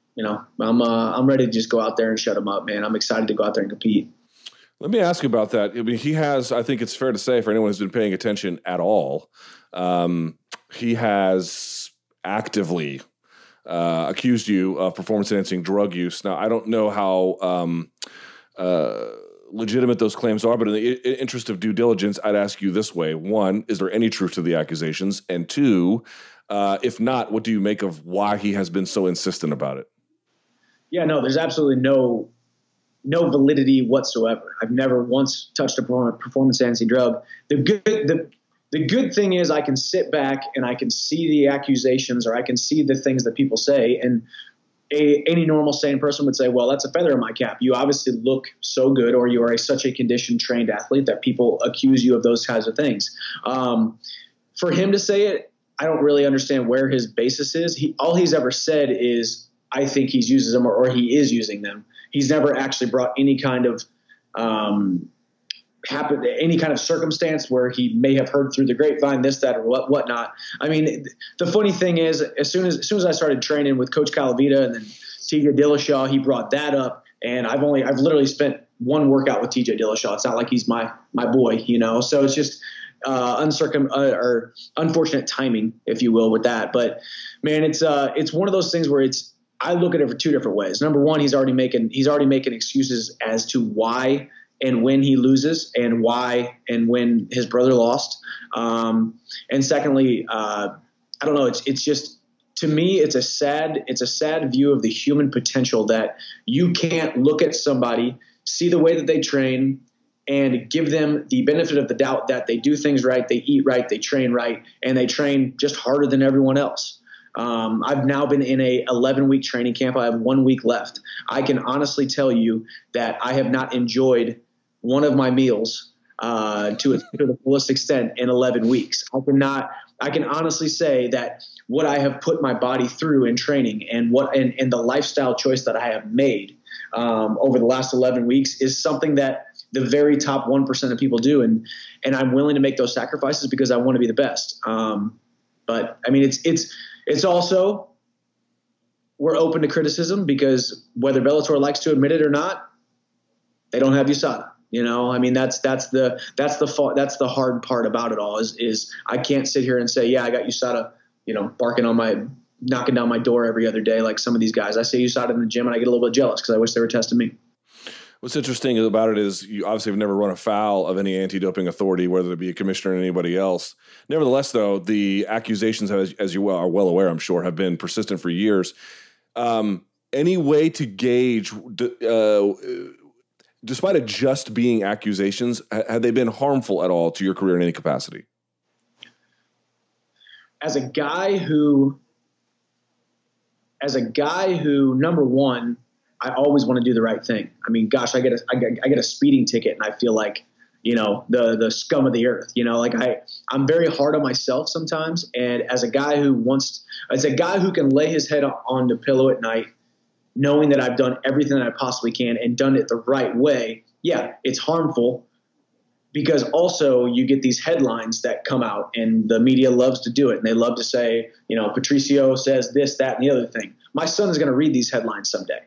I'm ready to just go out there and shut him up, man. I'm excited to go out there and compete. Let me ask you about that. I mean, he has, I think it's fair to say for anyone who's been paying attention at all, he has actively accused you of performance-enhancing drug use. Now, I don't know how legitimate those claims are, but in the interest of due diligence, I'd ask you this way. One, is there any truth to the accusations? And two, if not, what do you make of why he has been so insistent about it? Yeah, no, there's absolutely no validity whatsoever. I've never once touched a performance-enhancing drug. The good thing is I can sit back and I can see the accusations, or I can see the things that people say, and any normal sane person would say, well, that's a feather in my cap. You obviously look so good, or you are such a conditioned, trained athlete that people accuse you of those kinds of things. For him to say it, I don't really understand where his basis is. All he's ever said is, I think he uses them, or he is using them. He's never actually brought any kind of circumstance where he may have heard through the grapevine this, that, or whatnot. I mean, the funny thing is, as soon as I started training with Coach Calavita and then TJ Dillashaw, he brought that up, and I've literally spent one workout with TJ Dillashaw. It's not like he's my boy, So it's just unfortunate timing, if you will, with that. But man, it's one of those things where I look at it for two different ways. Number one, he's already making excuses as to why and when he loses, and why and when his brother lost. And secondly, I don't know. It's just, to me, it's a sad view of the human potential that you can't look at somebody, see the way that they train, and give them the benefit of the doubt that they do things right, they eat right, they train right, and they train just harder than everyone else. I've now been in a 11-week training camp. I have 1 week left. I can honestly tell you that I have not enjoyed one of my meals to the fullest extent in 11 weeks. I cannot I can honestly say that what I have put my body through in training and and the lifestyle choice that I have made over the last 11 weeks is something that the very top 1% of people do. And I'm willing to make those sacrifices because I want to be the best. But I mean, it's also, we're open to criticism because whether Bellator likes to admit it or not, they don't have USADA. You know, I mean, that's the hard part about it all is I can't sit here and say, yeah, I got USADA, you know, knocking down my door every other day like some of these guys. I say USADA in the gym and I get a little bit jealous because I wish they were testing me. What's interesting about it is you obviously have never run afoul of any anti-doping authority, whether it be a commissioner or anybody else. Nevertheless, though, the accusations, as you are well aware, I'm sure, have been persistent for years. Any way to gauge, despite it just being accusations, have they been harmful at all to your career in any capacity? As a guy who, number one, I always want to do the right thing. I mean, gosh, I get a speeding ticket and I feel like, you know, the scum of the earth, you know, like I'm very hard on myself sometimes. And as a guy who can lay his head on the pillow at night, knowing that I've done everything that I possibly can and done it the right way. Yeah, it's harmful because also you get these headlines that come out and the media loves to do it. And they love to say, you know, Patricio says this, that, and the other thing. My son is going to read these headlines someday.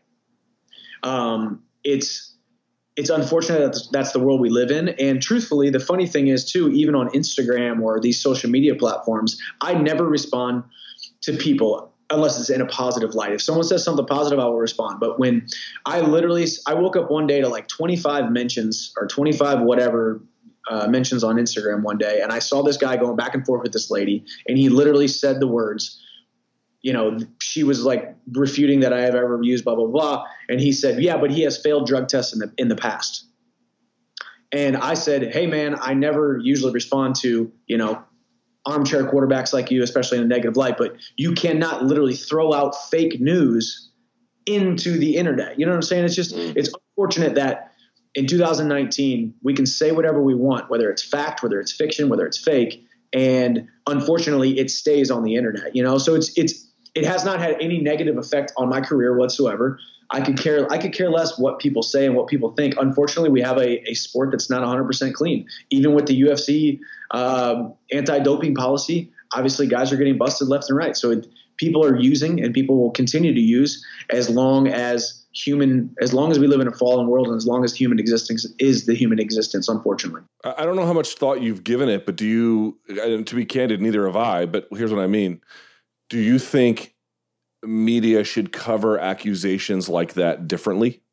It's unfortunate that that's the world we live in. And truthfully, the funny thing is too, even on Instagram or these social media platforms, I never respond to people unless it's in a positive light. If someone says something positive, I will respond. But when I woke up one day to like 25 mentions or 25 whatever mentions on Instagram one day, and I saw this guy going back and forth with this lady, and he literally said the words, you know, she was like refuting that I have ever used blah, blah, blah. And he said, yeah, but he has failed drug tests in the past. And I said, hey man, I never usually respond to, you know, armchair quarterbacks like you, especially in a negative light, but you cannot literally throw out fake news into the internet. You know what I'm saying? It's unfortunate that in 2019, we can say whatever we want, whether it's fact, whether it's fiction, whether it's fake. And unfortunately it stays on the internet, you know? So it has not had any negative effect on my career whatsoever. I could care less what people say and what people think. Unfortunately, we have a sport that's not 100% clean. Even with the UFC anti-doping policy, obviously guys are getting busted left and right. So people are using, and people will continue to use as long as we live in a fallen world, and as long as human existence is the human existence, unfortunately. I don't know how much thought you've given it, but to be candid, neither have I, but here's what I mean. Do you think media should cover accusations like that differently?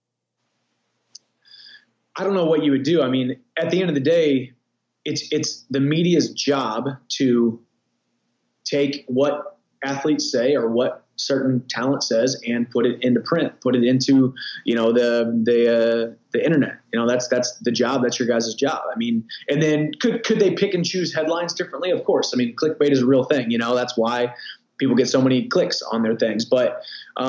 I don't know what you would do. I mean, at the end of the day, it's the media's job to take what athletes say or what certain talent says and put it into print, put it into, you know, the internet. You know, that's the job. That's your guys' job. I mean, and then could they pick and choose headlines differently? Of course. I mean, clickbait is a real thing. You know, that's why people get so many clicks on their things. But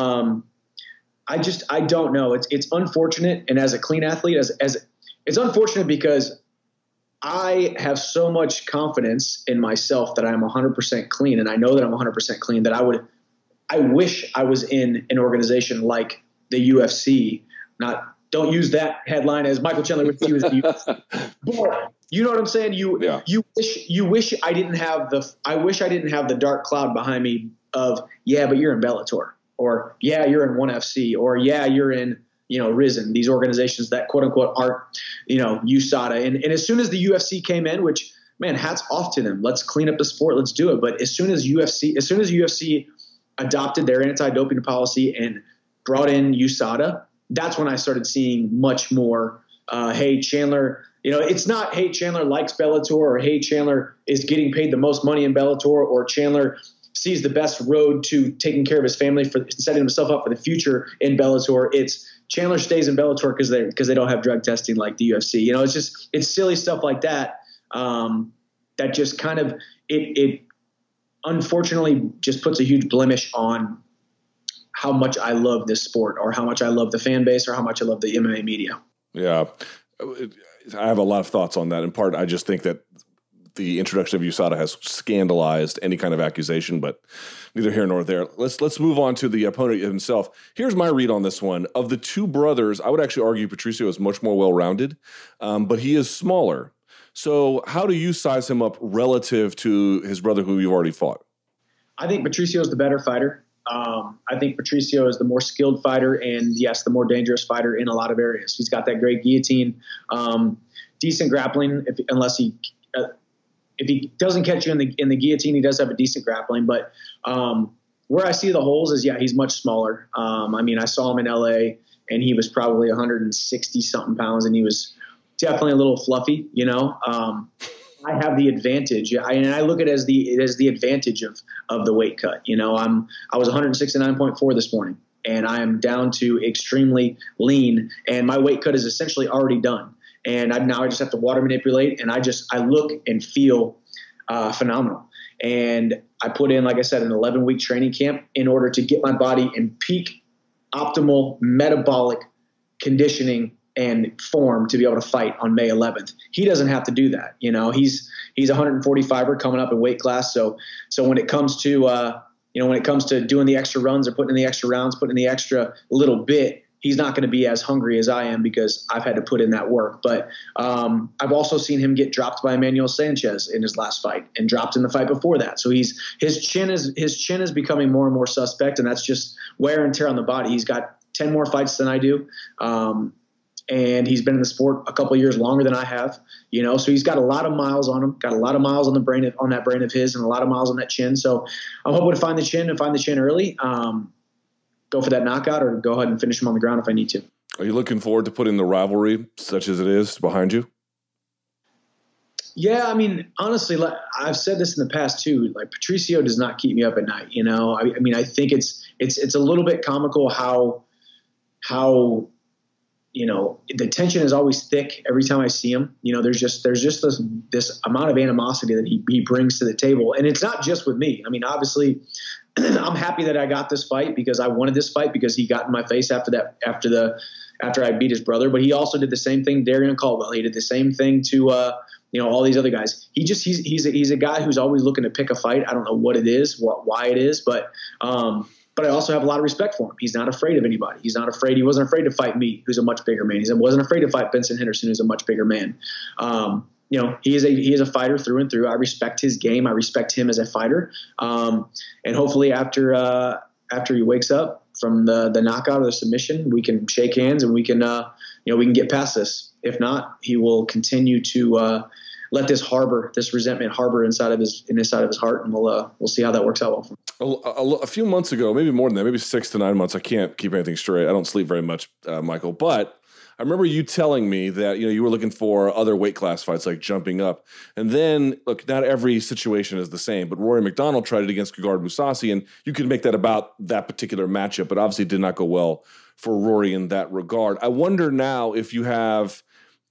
I don't know. It's unfortunate. And as a clean athlete, as it's unfortunate because I have so much confidence in myself that I'm 100% clean. And I know that I'm 100% clean, that I wish I was in an organization like the UFC. Don't use that headline as Michael Chandler with you as the UFC. But you know what I'm saying? You wish I didn't have the dark cloud behind me of, yeah, but you're in Bellator, or yeah, you're in ONE FC, or yeah, you're in, you know, Risen, these organizations that quote unquote aren't, you know, USADA. And as soon as the UFC came in, which, man, hats off to them. Let's clean up the sport. Let's do it. But as soon as UFC adopted their anti-doping policy and brought in USADA, that's when I started seeing much more, hey, Chandler, you know, it's not, hey, Chandler likes Bellator, or hey, Chandler is getting paid the most money in Bellator, or Chandler sees the best road to taking care of his family for setting himself up for the future in Bellator. It's Chandler stays in Bellator because they don't have drug testing like the UFC. You know, it's silly stuff like that that just kind of it unfortunately just puts a huge blemish on how much I love this sport, or how much I love the fan base, or how much I love the MMA media. Yeah. I have a lot of thoughts on that. In part, I just think that the introduction of USADA has scandalized any kind of accusation, but neither here nor there. Let's move on to the opponent himself. Here's my read on this one. Of the two brothers, I would actually argue Patricio is much more well-rounded, but he is smaller. So how do you size him up relative to his brother who you've already fought? I think Patricio is the better fighter. I think Patricio is the more skilled fighter and, yes, the more dangerous fighter in a lot of areas. He's got that great guillotine, decent grappling. If he doesn't catch you in the guillotine, he does have a decent grappling. But where I see the holes is, he's much smaller. I saw him in L.A., and he was probably 160-something pounds, and he was definitely a little fluffy, I have the advantage, and I look at it as the advantage of the weight cut. I was 169.4 this morning, and I am down to extremely lean, and my weight cut is essentially already done. And now I just have to water manipulate, and I look and feel phenomenal. And I put in, like I said, an 11-week training camp in order to get my body in peak optimal metabolic conditioning and form to be able to fight on May 11th. He doesn't have to do that. He's 145er coming up in weight class. So when it comes to, doing the extra runs or putting in the extra rounds, putting in the extra little bit, he's not going to be as hungry as I am because I've had to put in that work. But I've also seen him get dropped by Emmanuel Sanchez in his last fight and dropped in the fight before that. So his chin is becoming more and more suspect, and that's just wear and tear on the body. He's got 10 more fights than I do. And he's been in the sport a couple of years longer than I have, so he's got a lot of miles on him, got a lot of miles on that brain of his, and a lot of miles on that chin. So I'm hoping to find the chin early, go for that knockout, or go ahead and finish him on the ground if I need to. Are you looking forward to putting the rivalry, such as it is, behind you? Yeah, honestly, I've said this in the past too. Like, Patricio does not keep me up at night. I think it's a little bit comical how the tension is always thick every time I see him. There's just this amount of animosity that he brings to the table. And it's not just with me. Obviously I'm happy that I got this fight because I wanted this fight because he got in my face after I beat his brother. But he also did the same thing to Darian Caldwell. He did the same thing to, all these other guys. He's a guy who's always looking to pick a fight. I don't know what it is, why it is, but I also have a lot of respect for him. He's not afraid of anybody. He wasn't afraid to fight me, who's a much bigger man. He wasn't afraid to fight Benson Henderson, who's a much bigger man. He is a fighter through and through. I respect his game. I respect him as a fighter. And hopefully after he wakes up from the knockout or the submission, we can shake hands and we can get past this. If not, he will continue to let this resentment harbor inside of his heart, and we'll see how that works out well for him. A few months ago, maybe more than that, maybe 6 to 9 months. I can't keep anything straight. I don't sleep very much, Michael. But I remember you telling me that you were looking for other weight class fights, like jumping up. And then, look, not every situation is the same. But Rory McDonald tried it against Gegard Mousasi, and you could make that about that particular matchup. But obviously, it did not go well for Rory in that regard. I wonder now if you have.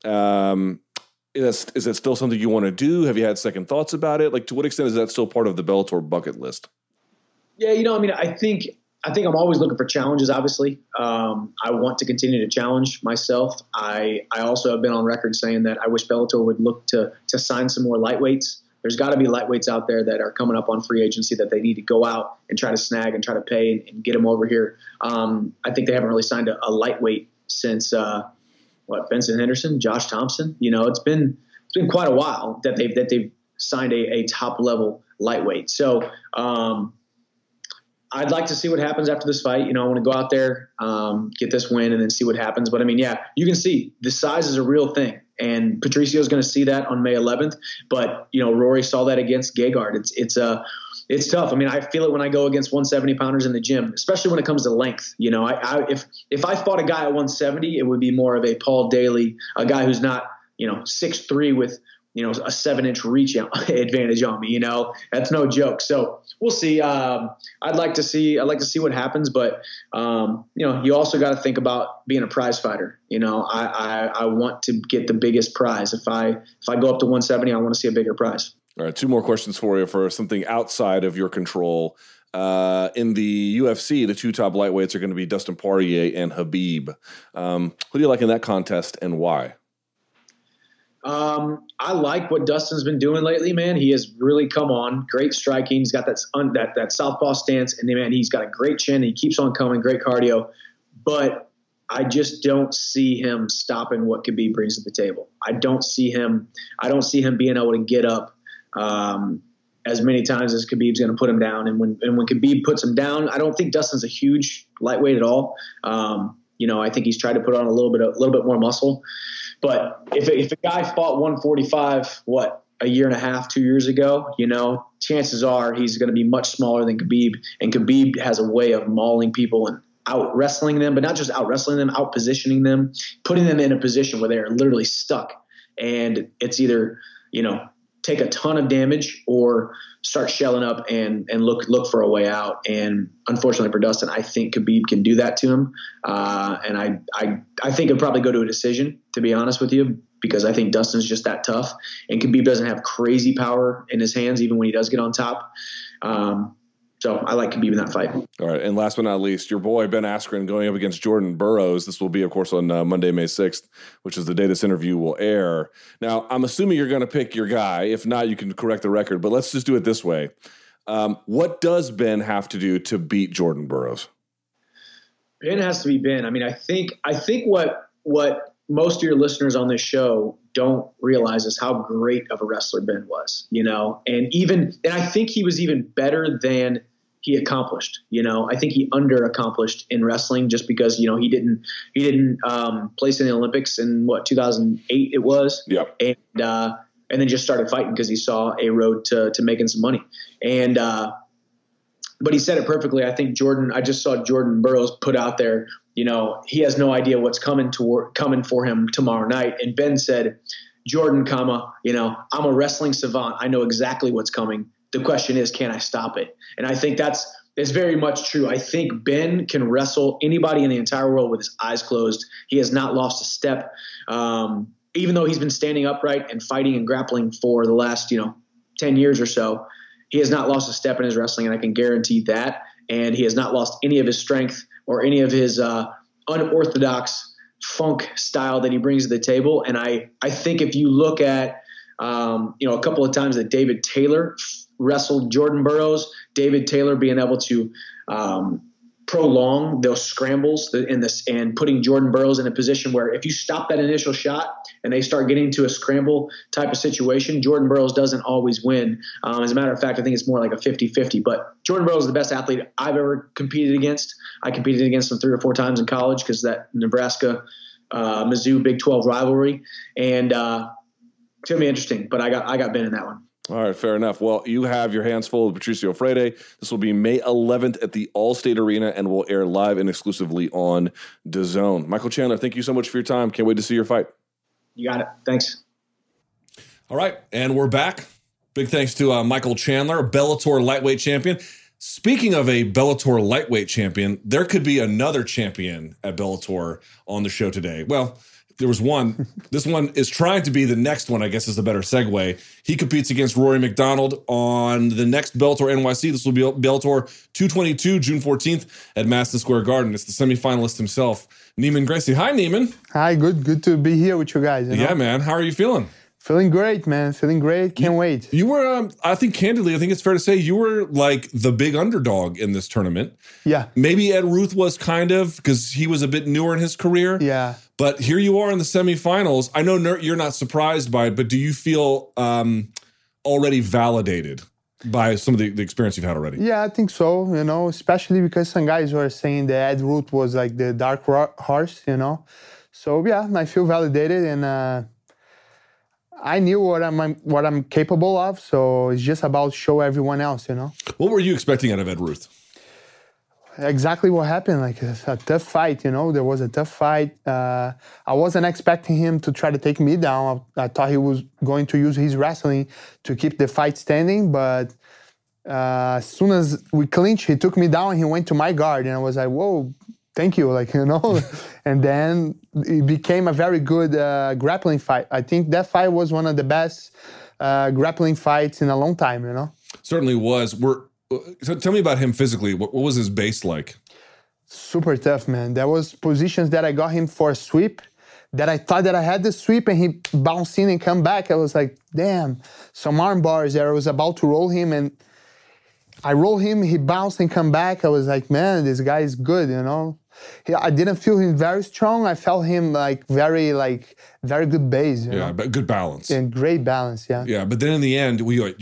Is that still something you want to do? Have you had second thoughts about it? Like, to what extent is that still part of the Bellator bucket list? Yeah, I think I'm always looking for challenges, obviously. I want to continue to challenge myself. I also have been on record saying that I wish Bellator would look to sign some more lightweights. There's got to be lightweights out there that are coming up on free agency that they need to go out and try to snag and try to pay and get them over here. I think they haven't really signed a lightweight since Benson Henderson, Josh Thompson. It's been quite a while that they've signed a top level lightweight. So I'd like to see what happens after this fight. I want to go out there, get this win, and then see what happens. But you can see the size is a real thing, and Patricio is going to see that on May 11th. But Rory saw that against Gegard. It's tough. I feel it when I go against 170 pounders in the gym, especially when it comes to length. If I fought a guy at 170, it would be more of a Paul Daly, a guy who's not 6'3" with a 7-inch reach advantage on me. That's no joke. So we'll see. I'd like to see what happens, but you also got to think about being a prize fighter. I want to get the biggest prize. If I go up to 170, I want to see a bigger prize. All right, 2 more questions for you for something outside of your control. In the UFC, the 2 top lightweights are going to be Dustin Poirier and Khabib. Who do you like in that contest, and why? I like what Dustin's been doing lately, man. He has really come on. Great striking. He's got that southpaw stance, and man, he's got a great chin. He keeps on coming. Great cardio, but I just don't see him stopping what Khabib brings to the table. I don't see him being able to get up as many times as Khabib's going to put him down. And when Khabib puts him down, I don't think Dustin's a huge lightweight at all. I think he's tried to put on a little bit more muscle. But if a guy fought 145, a year and a half, 2 years ago, chances are he's going to be much smaller than Khabib. And Khabib has a way of mauling people and out wrestling them, but not just out wrestling them, out positioning them, putting them in a position where they're literally stuck. And it's either, take a ton of damage or start shelling up and look for a way out. And unfortunately for Dustin, I think Khabib can do that to him. And I think it'll probably go to a decision, to be honest with you, because I think Dustin's just that tough, and Khabib doesn't have crazy power in his hands, even when he does get on top. So I like Khabib in that fight. All right. And last but not least, your boy, Ben Askren, going up against Jordan Burroughs. This will be, of course, on Monday, May 6th, which is the day this interview will air. Now, I'm assuming you're going to pick your guy. If not, you can correct the record. But let's just do it this way. What does Ben have to do to beat Jordan Burroughs? Ben has to be Ben. I mean, I think what most of your listeners on this show don't realize is how great of a wrestler Ben was, and I think he was even better than he accomplished. I think he underaccomplished in wrestling just because, he didn't place in the Olympics in 2008 it was. Yeah. And then just started fighting because he saw a road to making some money. And, but he said it perfectly. I think I just saw Jordan Burroughs put out there, he has no idea what's coming for him tomorrow night. And Ben said, Jordan, I'm a wrestling savant. I know exactly what's coming. The question is, can I stop it? And I think that's very much true. I think Ben can wrestle anybody in the entire world with his eyes closed. He has not lost a step. Even though he's been standing upright and fighting and grappling for the last, 10 years or so, he has not lost a step in his wrestling, and I can guarantee that. And he has not lost any of his strength or any of his unorthodox funk style that he brings to the table. And I think if you look at, a couple of times that David Taylor wrestled Jordan Burroughs, David Taylor being able to prolong those scrambles and putting Jordan Burroughs in a position where if you stop that initial shot and they start getting to a scramble type of situation, Jordan Burroughs doesn't always win. As a matter of fact, I think it's more like a 50-50. But Jordan Burroughs is the best athlete I've ever competed against. I competed against him 3 or 4 times in college because that Nebraska Mizzou Big 12 rivalry. And it's going to be interesting, but I got Ben in that one. All right, fair enough. Well, you have your hands full with Patricio Freire. This will be May 11th at the Allstate Arena and will air live and exclusively on DAZN. Michael Chandler, thank you so much for your time. Can't wait to see your fight. You got it. Thanks. All right, and we're back. Big thanks to Michael Chandler, Bellator lightweight champion. Speaking of a Bellator lightweight champion, there could be another champion at Bellator on the show today. Well, there was one. This one is trying to be the next one, I guess is the better segue. He competes against Rory McDonald on the next Bellator NYC. This will be Bellator 222, June 14th at Madison Square Garden. It's the semifinalist himself, Neiman Gracie. Hi, Neiman. Hi, good to be here with you guys. Yeah, man. How are you feeling? Feeling great, man. Feeling great. Can't wait. You were, I think it's fair to say you were like the big underdog in this tournament. Yeah. Maybe Ed Ruth was kind of, because he was a bit newer in his career. Yeah. But here you are in the semifinals. I know you're not surprised by it, but do you feel already validated by some of the experience you've had already? Yeah, I think so, especially because some guys were saying that Ed Ruth was like the dark horse, So, yeah, I feel validated, and I knew what I'm capable of, so it's just about show everyone else, What were you expecting out of Ed Ruth? Exactly what happened, like a tough fight, There was a tough fight. I wasn't expecting him to try to take me down. I thought he was going to use his wrestling to keep the fight standing, but as soon as we clinched, he took me down and he went to my guard, and I was like, whoa, thank you, And then it became a very good grappling fight. I think that fight was one of the best grappling fights in a long time, Certainly was. So tell me about him physically. What was his base like? Super tough, man. There was positions that I got him for a sweep that I thought that I had the sweep and he bounced in and come back. I was like, damn, some arm bars there. I was about to roll him and I roll him, he bounced and come back. I was like, man, this guy is good, you know. I didn't feel him very strong. I felt him very good base. Yeah, but good balance. And great balance, yeah. Yeah, but then in the end,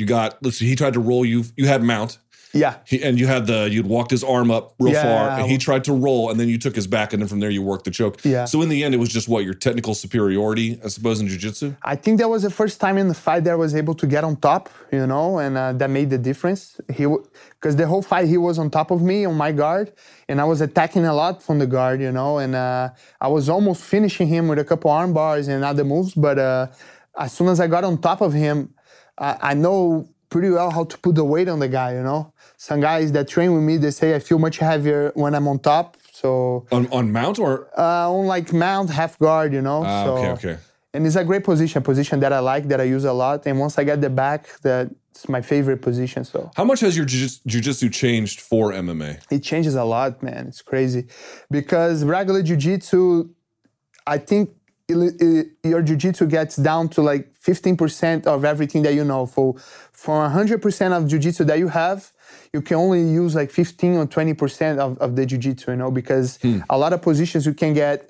he tried to roll you. You had mount. Yeah. You'd walked his arm up real far, and he tried to roll, and then you took his back, and then from there you worked the choke. Yeah. So in the end, it was just your technical superiority, I suppose, in jiu-jitsu? I think that was the first time in the fight that I was able to get on top, you know, and that made the difference. Because the whole fight, he was on top of me, on my guard, and I was attacking a lot from the guard, you know, and I was almost finishing him with a couple arm bars and other moves, but as soon as I got on top of him, I know pretty well how to put the weight on the guy, you know. Some guys that train with me, they say I feel much heavier when I'm on top. So on mount or on mount, half guard, you know. Okay. And it's a great position that I like, that I use a lot. And once I get the back, that's my favorite position. So how much has your jiu-jitsu changed for MMA? It changes a lot, man. It's crazy because regular jiu-jitsu, I think your jiu-jitsu gets down to 15% of everything that you know. For 100% of jiu-jitsu that you have, you can only use 15 or 20% of the jiu-jitsu, you know, because a lot of positions you can get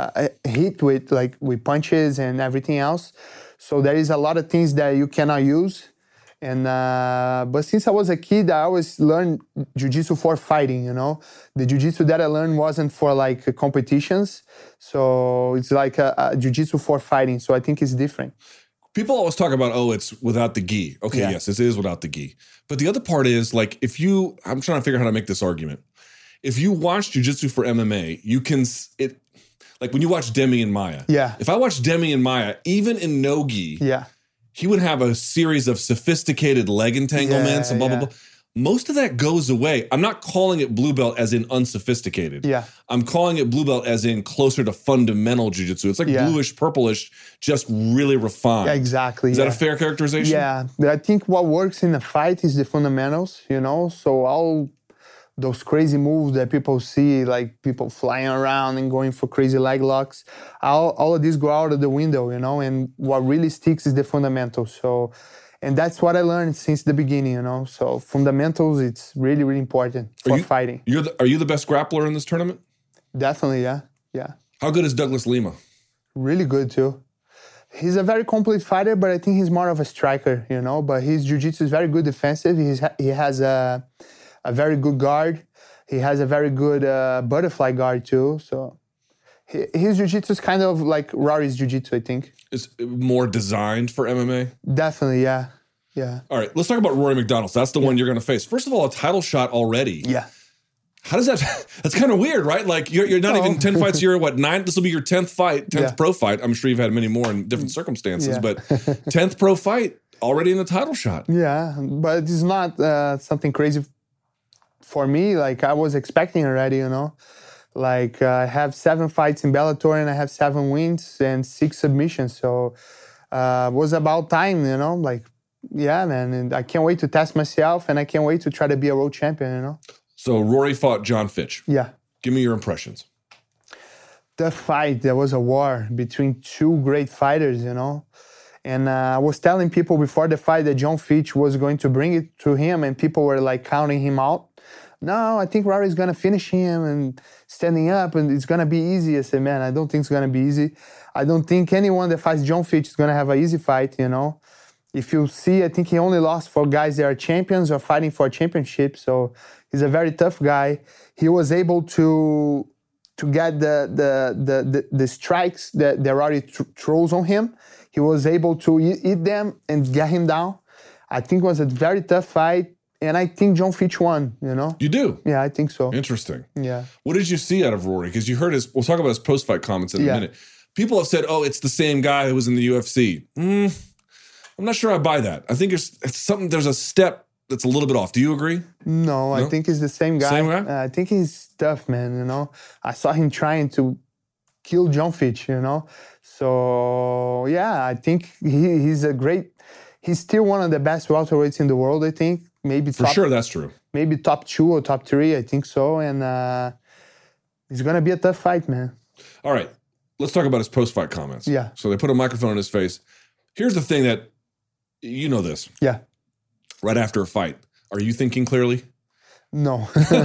hit with, with punches and everything else. So there is a lot of things that you cannot use. And but since I was a kid, I always learned jiu-jitsu for fighting, you know. The jiu-jitsu that I learned wasn't for competitions. So it's a jiu-jitsu for fighting. So I think it's different. People always talk about, it's without the gi. Okay, yes, this is without the gi. But the other part is, I'm trying to figure out how to make this argument. If you watch jiu-jitsu for MMA, you can, when you watch Demi and Maia. Yeah. If I watch Demi and Maia, even in no gi, he would have a series of sophisticated leg entanglements and blah, blah, blah. Most of that goes away. I'm not calling it blue belt as in unsophisticated. Yeah. I'm calling it blue belt as in closer to fundamental jiu-jitsu. It's bluish, purplish, just really refined. Yeah, exactly. Is that a fair characterization? Yeah. I think what works in a fight is the fundamentals, you know? So all those crazy moves that people see, people flying around and going for crazy leg locks, all of these go out of the window, you know? And what really sticks is the fundamentals. So... And that's what I learned since the beginning, you know. So fundamentals, it's really, really important for fighting. Are you the best grappler in this tournament? Definitely, yeah. How good is Douglas Lima? Really good, too. He's a very complete fighter, but I think he's more of a striker, you know. But his jiu-jitsu is very good defensive. He has a very good guard. He has a very good butterfly guard, too. So his jiu-jitsu is kind of like Rory's jiu-jitsu, I think. Is more designed for MMA? Definitely, yeah. All right, let's talk about Rory McDonald. So that's the one you're going to face. First of all, a title shot already. Yeah. How does that? That's kind of weird, right? You're not even 10 fights. You're 9? This will be your 10th fight, 10th pro fight. I'm sure you've had many more in different circumstances, but 10th pro fight already in the title shot. Yeah, but it's not something crazy for me. I was expecting already, you know. I have 7 fights in Bellator and I have 7 wins and 6 submissions. So it was about time, you know. Yeah, man. And I can't wait to test myself and I can't wait to try to be a world champion, you know. So Rory fought John Fitch. Yeah. Give me your impressions. The fight, there was a war between 2 great fighters, you know. And I was telling people before the fight that John Fitch was going to bring it to him and people were counting him out. No, I think Rory's going to finish him and standing up and it's going to be easy. I said, man, I don't think it's going to be easy. I don't think anyone that fights John Fitch is going to have an easy fight, you know. If you see, I think he only lost for guys that are champions or fighting for a championship. So he's a very tough guy. He was able to get the strikes that Rory throws on him. He was able to eat them and get him down. I think it was a very tough fight. And I think John Fitch won, you know? You do? Yeah, I think so. Interesting. Yeah. What did you see out of Rory? Because you heard we'll talk about his post-fight comments in a minute. People have said, it's the same guy who was in the UFC. I'm not sure I buy that. I think it's something, there's a step that's a little bit off. Do you agree? No, I think it's the same guy. Same guy? I think he's tough, man, you know? I saw him trying to kill John Fitch, you know? So, yeah, I think he's still one of the best welterweights in the world, I think. Maybe for sure, that's true. Maybe top 2 or top 3, I think so. And it's going to be a tough fight, man. All right. let's talk about his post-fight comments. Yeah. So they put a microphone in his face. Here's the thing that, you know this. Yeah. Right after a fight, are you thinking clearly? No.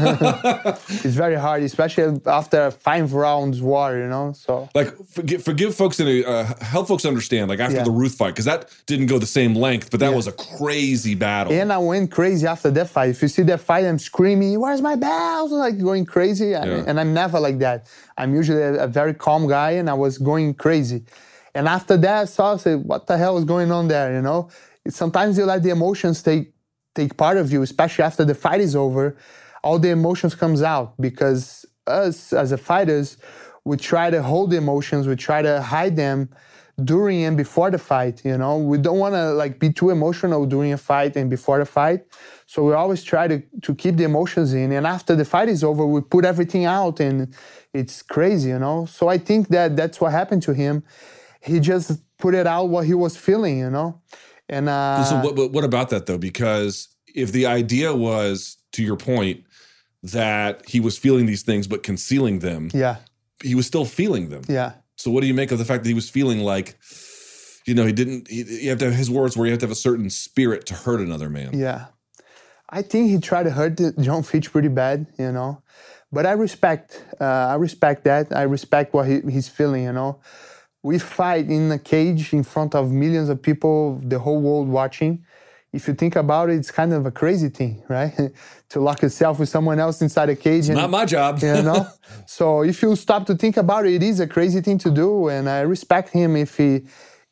It's very hard, especially after 5 rounds war, you know, so. Like, forgive folks, help folks understand, like after the Ruth fight, because that didn't go the same length, but that was a crazy battle. And I went crazy after that fight. If you see that fight, I'm screaming, where's my belt? Like going crazy. And I'm never like that. I'm usually a very calm guy, and I was going crazy. And after that, I said, what the hell is going on there, you know? Sometimes you let the emotions take part of you, especially after the fight is over. All the emotions comes out because us as a fighters, we try to hold the emotions, we try to hide them during and before the fight, you know. We don't want to like be too emotional during a fight and before the fight. So we always try to keep the emotions in. And after the fight is over, we put everything out, and it's crazy, you know. So I think that's what happened to him. He just put it out what he was feeling, you know. And so what about that though? Because if the idea was, to your point, that he was feeling these things but concealing them, he was still feeling them. Yeah. So what do you make of the fact that he was feeling like, you know, you have to have his words where you have to have a certain spirit to hurt another man? Yeah. I think he tried to hurt Jon Fitch pretty bad, you know. But I respect that. I respect what he's feeling, you know. We fight in a cage in front of millions of people, the whole world watching. If you think about it, it's kind of a crazy thing, right? To lock yourself with someone else inside a cage. It's not my job. You know? So if you stop to think about it, it is a crazy thing to do. And I respect him he'd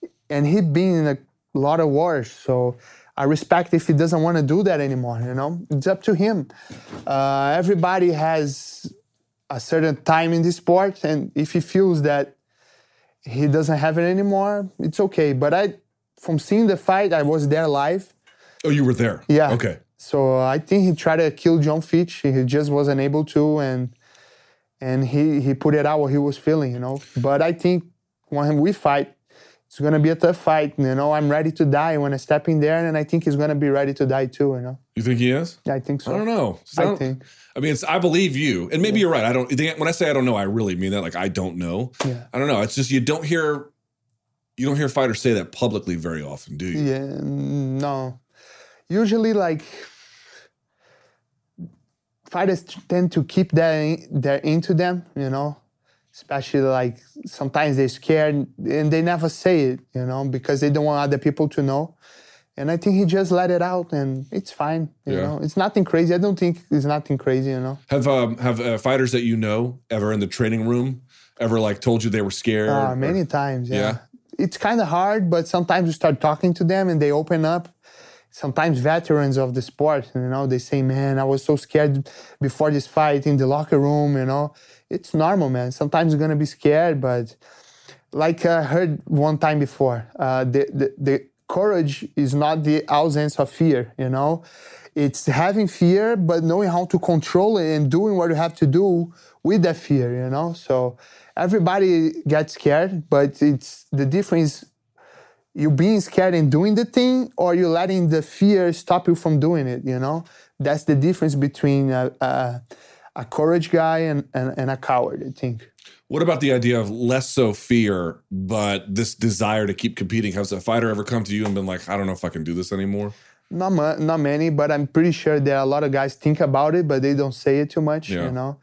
been in a lot of wars. So I respect if he doesn't want to do that anymore, you know? It's up to him. Everybody has a certain time in this sport. And if he feels that he doesn't have it anymore, it's okay. But from seeing the fight, I was there live. Oh, you were there? Yeah. Okay. So I think he tried to kill Jon Fitch. He just wasn't able to, and he put it out what he was feeling, you know. But I think when we fight, it's going to be a tough fight, you know. I'm ready to die when I step in there, and I think he's going to be ready to die too, you know. You think he is? Yeah, I think so. I don't know. I think. I mean, I believe you, and maybe you're right. When I say I don't know, I really mean that. Like, I don't know. Yeah. I don't know. It's just you don't hear fighters say that publicly very often, do you? Yeah, no. Usually, like, fighters tend to keep that into them, you know. Especially, like, sometimes they're scared and they never say it, you know, because they don't want other people to know. And I think he just let it out, and it's fine, you know. It's nothing crazy. I don't think it's nothing crazy, you know. Have fighters that you know ever in the training room ever, like, told you they were scared? Many times, yeah. It's kind of hard, but sometimes you start talking to them and they open up. Sometimes veterans of the sport, you know, they say, man, I was so scared before this fight in the locker room, you know. It's normal, man. Sometimes you're going to be scared, but like I heard one time before, the courage is not the absence of fear, you know. It's having fear, but knowing how to control it and doing what you have to do with that fear, you know. So everybody gets scared, but it's the difference. You being scared and doing the thing, or you letting the fear stop you from doing it, you know? That's the difference between a courage guy and a coward, I think. What about the idea of less so fear, but this desire to keep competing? Has a fighter ever come to you and been like, I don't know if I can do this anymore? Not many, but I'm pretty sure there are a lot of guys think about it, but they don't say it too much, you know?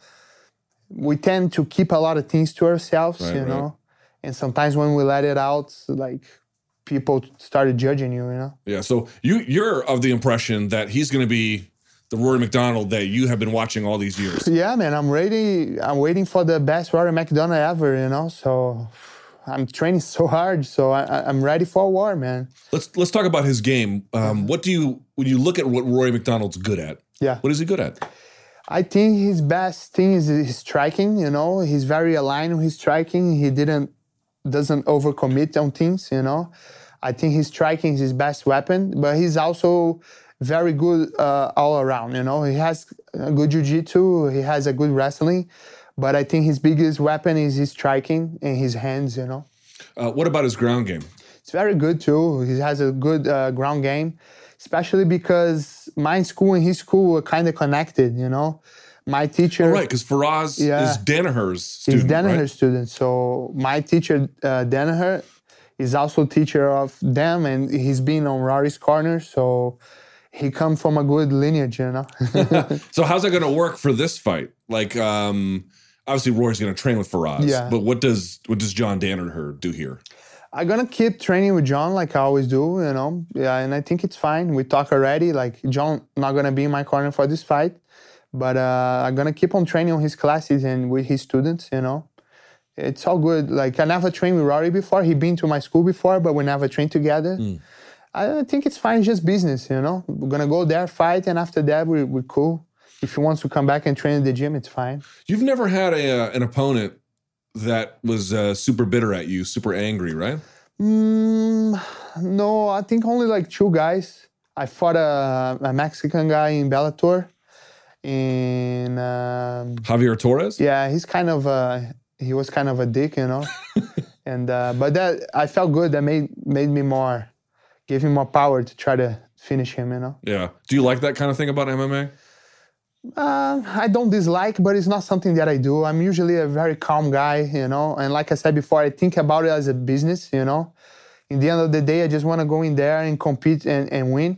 We tend to keep a lot of things to ourselves, you know? And sometimes when we let it out, like, people started judging you, you know? Yeah, so you're of the impression that he's going to be the Rory MacDonald that you have been watching all these years. Yeah, man, I'm ready. I'm waiting for the best Rory MacDonald ever, you know? So I'm training so hard, so I'm ready for a war, man. Let's talk about his game. When you look at what Rory MacDonald's good at, what is he good at? I think his best thing is his striking, you know? He's very aligned with his striking. He doesn't overcommit on things, you know. I think his striking is his best weapon, but he's also very good all around, you know. He has a good jiu-jitsu, he has a good wrestling, but I think his biggest weapon is his striking and his hands, you know. What about his ground game? It's very good too. He has a good ground game, especially because my school and his school were kind of connected, you know. My teacher... Oh, right, because Faraz is Danaher's student, He's Danaher's student. So my teacher, Danaher, is also teacher of them, and he's been on Rory's corner, so he comes from a good lineage, you know? So how's that going to work for this fight? Like, obviously Rory's going to train with Faraz, but what does John Danaher do here? I'm going to keep training with John like I always do, you know? Yeah, and I think it's fine. We talk already, like John not going to be in my corner for this fight, but I'm going to keep on training on his classes and with his students, you know? It's all good. Like, I never trained with Rory before. He been to my school before, but we never trained together. I think it's fine, just business, you know? We're going to go there, fight, and after that, we're cool. If he wants to come back and train in the gym, it's fine. You've never had an opponent that was super bitter at you, super angry, right? No, I think only like 2 guys. I fought a Mexican guy in Bellator. In Javier Torres? Yeah, he was kind of a dick, you know? And but that, I felt good. That made me more, gave me more power to try to finish him, you know? Yeah. Do you like that kind of thing about MMA? I don't dislike, but it's not something that I do. I'm usually a very calm guy, you know? And like I said before, I think about it as a business, you know? In the end of the day, I just want to go in there and compete and win.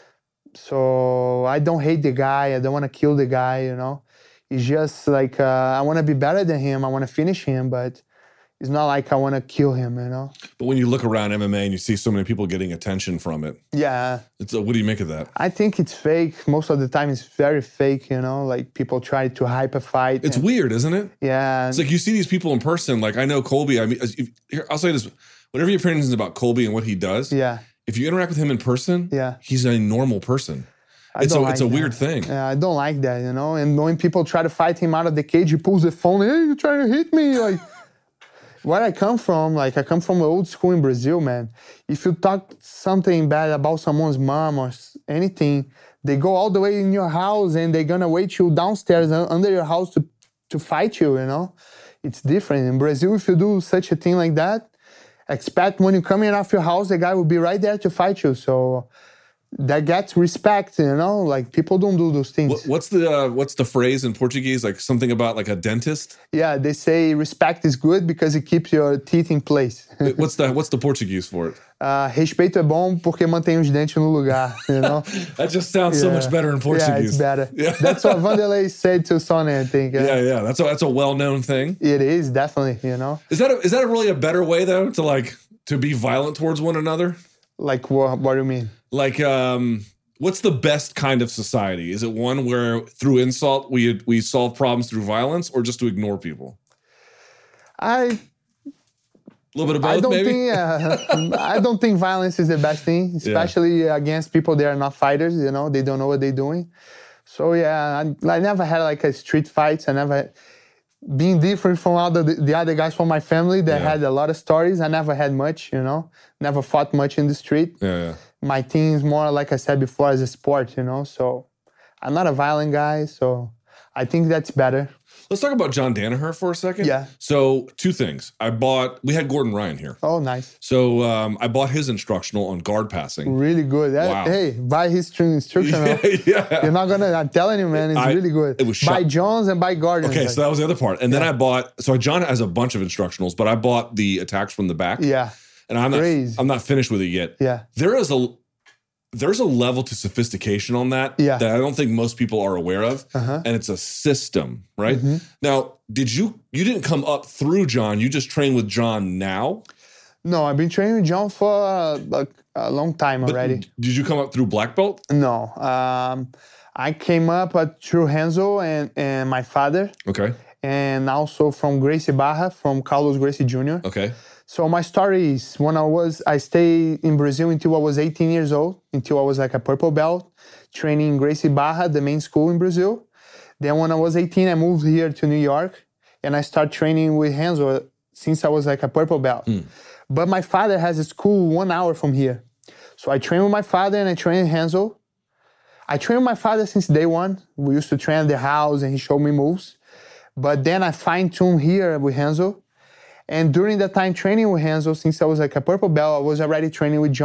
So I don't hate the guy. I don't want to kill the guy, you know? It's just like, I want to be better than him. I want to finish him, but it's not like I want to kill him, you know? But when you look around MMA and you see so many people getting attention from it. Yeah. What do you make of that? I think it's fake. Most of the time it's very fake, you know? Like people try to hype a fight. It's weird, isn't it? Yeah. It's like you see these people in person. Like I know Colby. I mean, I'll say this. Whatever your opinion is about Colby and what he does. Yeah. If you interact with him in person, he's a normal person. It's a weird thing. Yeah, I don't like that, you know? And when people try to fight him out of the cage, he pulls the phone, hey, you're trying to hit me? Like, where I come from, like, I come from old school in Brazil, man. If you talk something bad about someone's mom or anything, they go all the way in your house and they're gonna wait you downstairs under your house to fight you, you know? It's different. In Brazil, if you do such a thing like that, expect when you come in off your house, the guy will be right there to fight you. So that gets respect, you know? Like, people don't do those things. What's the phrase in Portuguese? Like something about like a dentist? Yeah, they say respect is good because it keeps your teeth in place. What's the Portuguese for it? Respeito é bom porque mantém os dentes no lugar, you know? That just sounds so much better in Portuguese. Yeah, it's better. Yeah. That's what Vanderlei said to Sonnen, I think. Yeah. That's a well-known thing. It is, definitely, you know? Is that really a better way, though, to be violent towards one another? Like, what do you mean? Like, what's the best kind of society? Is it one where through insult we solve problems through violence, or just to ignore people? A little bit of both, maybe? I don't think violence is the best thing, especially against people that are not fighters, you know? They don't know what they're doing. So, yeah, I never had, like, a street fight. I never... Being different from all the other guys from my family that had a lot of stories, I never had much, you know? Never fought much in the street. Yeah. My thing is more, like I said before, as a sport, you know? So I'm not a violent guy, so I think that's better. Let's talk about John Danaher for a second. Yeah. So 2 things. We had Gordon Ryan here. Oh, nice. So I bought his instructional on guard passing. Really good. Wow. Hey, buy his instructional. Yeah. You're not going to, I'm telling you, man, it's really good. It was by Jones and by Gordon. Okay, so that was the other part. And then I bought, John has a bunch of instructionals, but I bought the Attacks from the Back. Yeah. And I'm not finished with it yet. Yeah. There's a level to sophistication on that that I don't think most people are aware of. And it's a system, right? Mm-hmm. Now, you didn't come up through John, you just train with John now? No, I've been training with John for a long time already. Did you come up through black belt? No. I came up through Renzo and my father. Okay. And also from Gracie Barra, from Carlos Gracie Jr. Okay. So my story is I stayed in Brazil until I was 18 years old, until I was like a purple belt, training in Gracie Barra, the main school in Brazil. Then when I was 18, I moved here to New York, and I started training with Renzo since I was like a purple belt. But my father has a school 1 hour from here. So I trained with my father and I trained with Renzo. I trained with my father since day one. We used to train at the house and he showed me moves. But then I fine-tuned here with Renzo. And during that time training with Renzo, since I was like a purple belt, I was already training with John.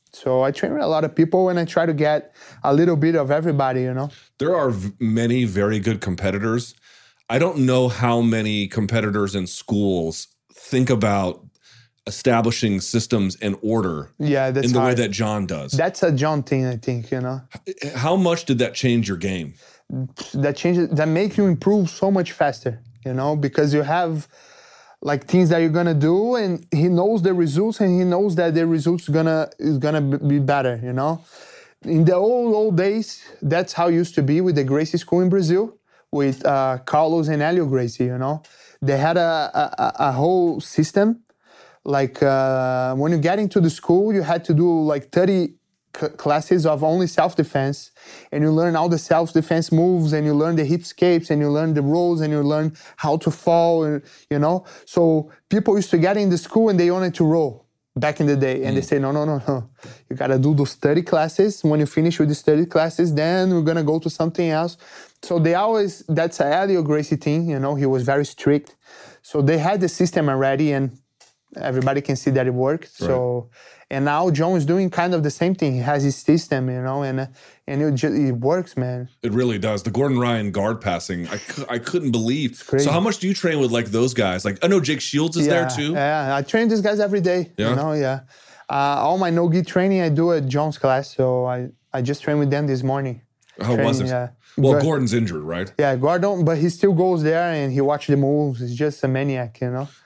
So I train with a lot of people, and I try to get a little bit of everybody, you know. There are many very good competitors. I don't know how many competitors in schools think about establishing systems and order in the way that John does. That's a John thing, I think, you know. How much did that change your game? That make you improve so much faster, you know, because you have like things that you're gonna do, and he knows the results, and he knows that the results is gonna be better, you know. In the old days, that's how it used to be with the Gracie School in Brazil, with Carlos and Helio Gracie, you know. They had a whole system. Like when you get into the school, you had to do like 30 classes of only self-defense, and you learn all the self-defense moves, and you learn the hip escapes, and you learn the rolls, and you learn how to fall, and, you know. So people used to get in the school and they wanted to roll back in the day, and they say, no. You gotta do those 30 classes. When you finish with these 30 classes, then we're gonna go to something else. So that's a Helio Gracie thing, you know. He was very strict. So they had the system already, and everybody can see that it worked. Right. So, and now John is doing kind of the same thing. He has his system, you know, and it works, man. It really does. The Gordon Ryan guard passing, I couldn't believe. So how much do you train with like those guys? Like, I know Jake Shields is there too. Yeah, I train these guys every day. Yeah. You know, all my no-gi training I do at John's class. So I just trained with them this morning. How was it? Yeah. Well, Gordon's injured, right? Yeah, Gordon, but he still goes there and he watches the moves. He's just a maniac, you know.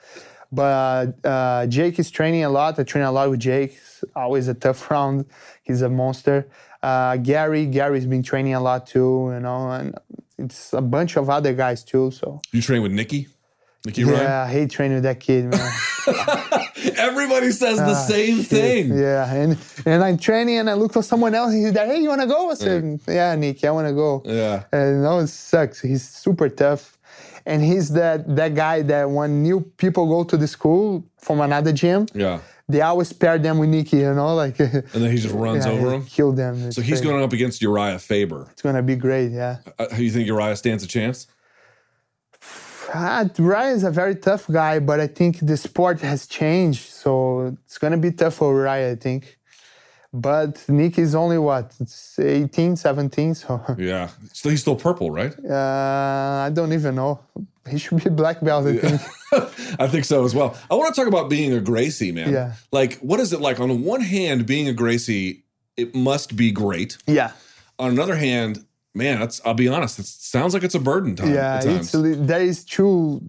But Jake is training a lot. I train a lot with Jake. It's always a tough round. He's a monster. Gary's been training a lot too, you know, and it's a bunch of other guys too. So you train with Nicky Ryan? Yeah, I hate training with that kid, man. Everybody says the same thing. Yeah, and I'm training and I look for someone else. He's like, hey, you want to go? I said, yeah, Nicky, I want to go. Yeah. And you know, it sucks. He's super tough. And he's that guy that when new people go to the school from another gym, they always pair them with Nicky, you know, like. And then he just runs over them? Kill them. So he's going up against Uriah Faber. It's going to be great, yeah. You think Uriah stands a chance? Uriah is a very tough guy, but I think the sport has changed, so it's going to be tough for Uriah, I think. But Nick is only, it's 18, 17, so... Yeah. So he's still purple, right? I don't even know. He should be black belt, I think. I think so as well. I want to talk about being a Gracie, man. Yeah. Like, what is it like? On the one hand, being a Gracie, it must be great. Yeah. On another hand, man, I'll be honest, it sounds like it's a burden time at times. There is two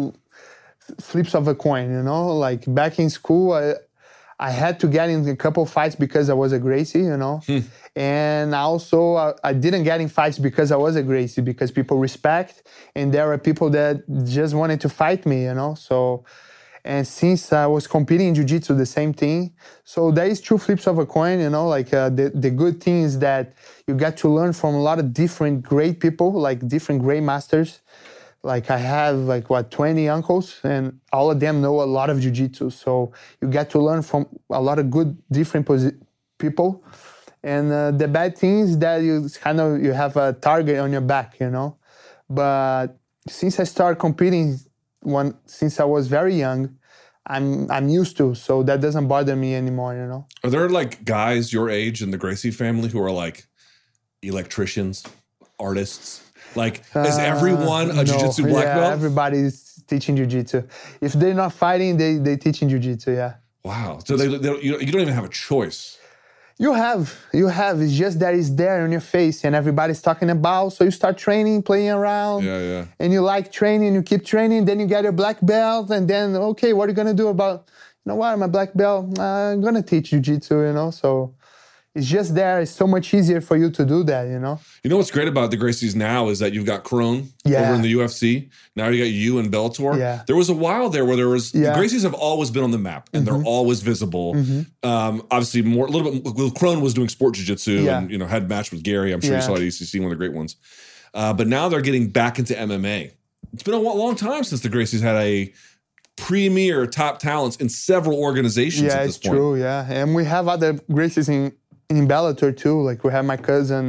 flips of a coin, you know? Like, back in school, I had to get in a couple fights because I was a Gracie, you know? And also, I didn't get in fights because I was a Gracie, because people respect, and there are people that just wanted to fight me, you know? So, and since I was competing in Jiu-Jitsu, the same thing. So there is two flips of a coin, you know? Like, the good thing is that you get to learn from a lot of different great people, like different great masters. Like I have 20 uncles, and all of them know a lot of jiu-jitsu. So you get to learn from a lot of good different people. And the bad thing is that you have a target on your back, you know. But since I started competing since I was very young, I'm used to, so that doesn't bother me anymore, you know. Are there like guys your age in the Gracie family who are like electricians, artists? Like, is everyone a jiu-jitsu black belt? Yeah, everybody's teaching jiu-jitsu. If they're not fighting, they teaching jiu-jitsu, yeah. Wow. So you don't even have a choice. You have. It's just that it's there on your face and everybody's talking about. So you start training, playing around. Yeah. And you like training, you keep training, then you get your black belt. And then, okay, what are you going to do about, you know what, my black belt? I'm going to teach jiu-jitsu, you know, so... It's just there. It's so much easier for you to do that, you know? You know what's great about the Gracies now is that you've got Kron over in the UFC. Now you got you in Bellator. Yeah. There was a while there where the Gracies have always been on the map and they're always visible. Obviously, a little bit. Well, Kron was doing sport jiu-jitsu and had a match with Gary. I'm sure you saw it at ECC, one of the great ones. But now they're getting back into MMA. It's been a long time since the Gracies had a premier top talents in several organizations at this point. Yeah, it's true, yeah. And we have other Gracies in Bellator too. Like we have my cousin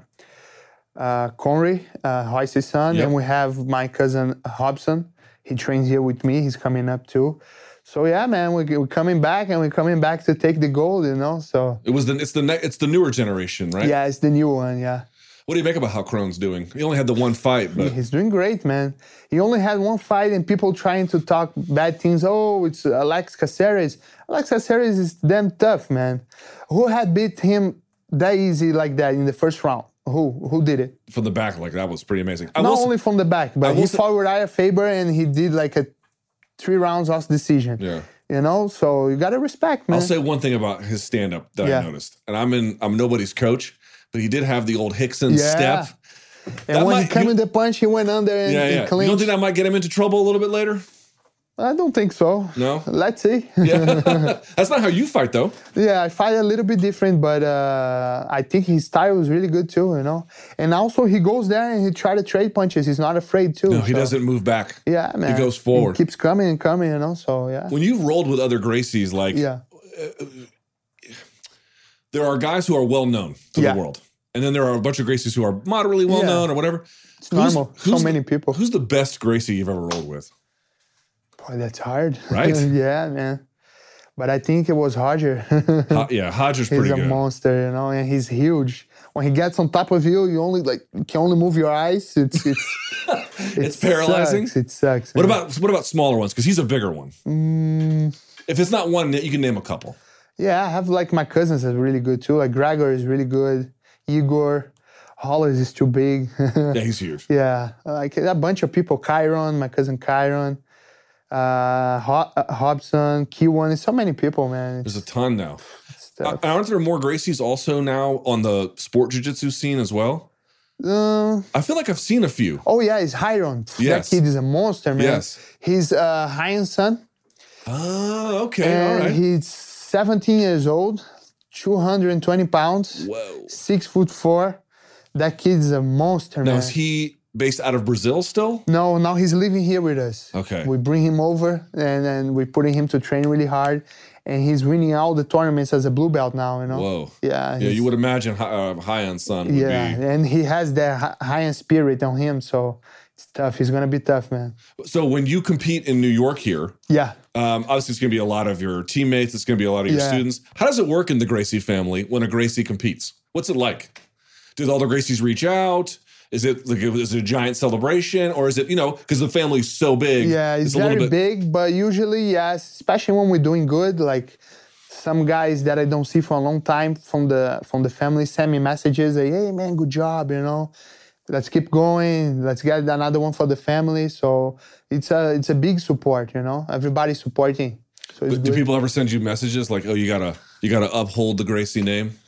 Conry, Royce's son, and we have my cousin Hobson. He trains here with me. He's coming up too. So yeah, man, we're coming back, and we're coming back to take the gold, you know. So it's the newer generation, right? Yeah, it's the new one. Yeah. What do you make about how Kron's doing? He only had the one fight, but he's doing great, man. He only had one fight, and people trying to talk bad things. Oh, it's Alex Caceres. Alex Caceres is damn tough, man. Who had beat him that easy like that in the first round? Who did it? From the back, like that was pretty amazing. Not only from the back, but he fought Uriah Faber, and he did like a 3 rounds off decision. Yeah. You know, so you gotta respect, man. I'll say one thing about his stand-up that I noticed, and I'm nobody's coach, but he did have the old Hickson step. And when he came in the punch, he went under and clinched. You don't think that might get him into trouble a little bit later? I don't think so. No? Let's see. Yeah. That's not how you fight, though. Yeah, I fight a little bit different, but I think his style is really good, too, you know? And also, he goes there and he tries to trade punches. He's not afraid, too. No, he doesn't move back. Yeah, man. He goes forward. He keeps coming and coming, you know? So, yeah. When you've rolled with other Gracies, like... Yeah. There are guys who are well-known to the world. And then there are a bunch of Gracies who are moderately well-known or whatever. It's normal. So many people. Who's the best Gracie you've ever rolled with? Boy, that's hard. Right? Yeah, man. But I think it was Roger. Roger's pretty good. He's a monster, you know, and he's huge. When he gets on top of you, you can only move your eyes. It's paralyzing. It sucks. What about smaller ones? Because he's a bigger one. If it's not one, you can name a couple. Yeah, I have like my cousins are really good too. Like Gregor is really good. Igor, Hollis is too big. Yeah, he's huge. Yeah, like a bunch of people. Chiron, my cousin Chiron, Hobson, Kiwan. There's so many people, man. There's a ton now. Aren't there more Gracies also now on the sport jiu-jitsu scene as well? I feel like I've seen a few. Oh yeah, it's Hiron. Yes. That kid is a monster, man. Yes. He's Hyan's son. Oh, okay, and all right. He's 17 years old, 220 pounds. Whoa. 6'4". That kid is a monster, man. Now, is he based out of Brazil still? No, now he's living here with us. Okay. We bring him over, and then we're putting him to train really hard. And he's winning all the tournaments as a blue belt now, you know? Whoa. Yeah. Yeah, you would imagine Hyan's son would be. And he has that Hyan spirit on him, so it's tough. He's going to be tough, man. So when you compete in New York here, obviously it's going to be a lot of your teammates, it's going to be a lot of your students. How does it work in the Gracie family when a Gracie competes? What's it like? Do all the Gracies reach out? Is it a giant celebration, or is it, because the family's so big? Yeah, it's very big, but usually, yes, especially when we're doing good, like some guys that I don't see for a long time from the family send me messages, like, hey, man, good job, let's keep going, let's get another one for the family. So it's a big support, everybody's supporting. So do people ever send you messages like, oh, you gotta uphold the Gracie name?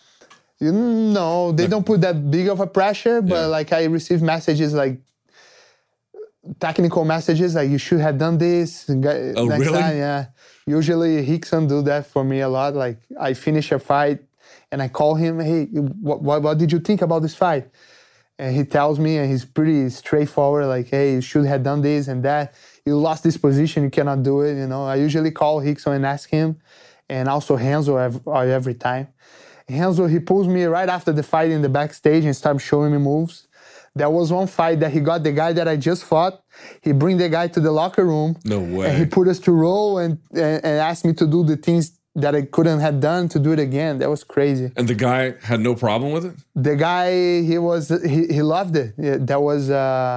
No, they don't put that big of a pressure, but like I receive messages like technical messages like you should have done this next time. Yeah, usually Rickson do that for me a lot. Like I finish a fight and I call him, hey, what did you think about this fight? And he tells me, and he's pretty straightforward, like, hey, you should have done this and that. You lost this position, you cannot do it. I usually call Rickson and ask him, and also Renzo every time. Renzo, he pulls me right after the fight in the backstage and starts showing me moves. There was one fight that he got the guy that I just fought. He bring the guy to the locker room. No way. And he put us to roll and asked me to do the things that I couldn't have done to do it again. That was crazy. And the guy had no problem with it? The guy, he loved it. Yeah, that was,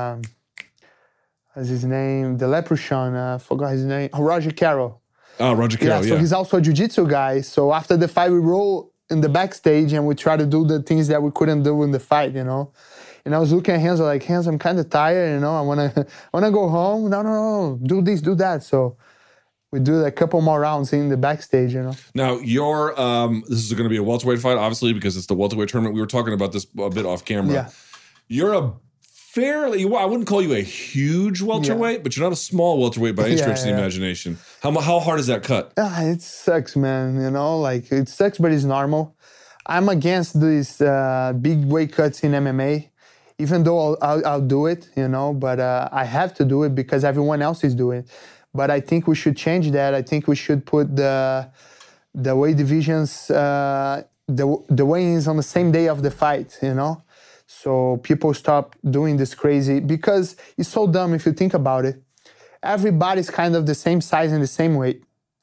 what's his name? The Leprechaun, I forgot his name. Roger Carroll. Oh, Roger Carroll, So he's also a jiu-jitsu guy. So after the fight, we roll in the backstage and we try to do the things that we couldn't do in the fight, And I was looking at Renzo like, Renzo, I'm kind of tired, I wanna go home. No, do this, do that. So we do a couple more rounds in the backstage, Now, this is going to be a welterweight fight, obviously, because it's the welterweight tournament. We were talking about this a bit off camera. Yeah. You're a I wouldn't call you a huge welterweight, but you're not a small welterweight by any stretch of the imagination. How hard is that cut? It sucks, man. It sucks, but it's normal. I'm against these big weight cuts in MMA, even though I'll do it, but I have to do it because everyone else is doing it. But I think we should change that. I think we should put the weight divisions, the weigh-ins on the same day of the fight, So people stop doing this crazy, because it's so dumb if you think about it. Everybody's kind of the same size and the same weight.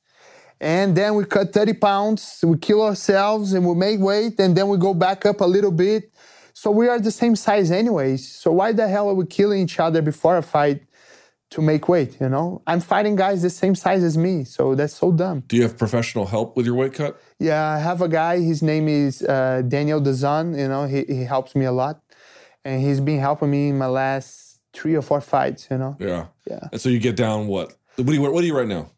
And then we cut 30 pounds, we kill ourselves and we make weight, and then we go back up a little bit. So we are the same size anyways. So why the hell are we killing each other before a fight to make weight, you know? I'm fighting guys the same size as me, so that's so dumb. Do you have professional help with your weight cut? Yeah, I have a guy, his name is Daniel Dazan, you know, he helps me a lot. And he's been helping me in my last 3 or 4 fights, you know? Yeah. Yeah. And so you get down what? What are you right now?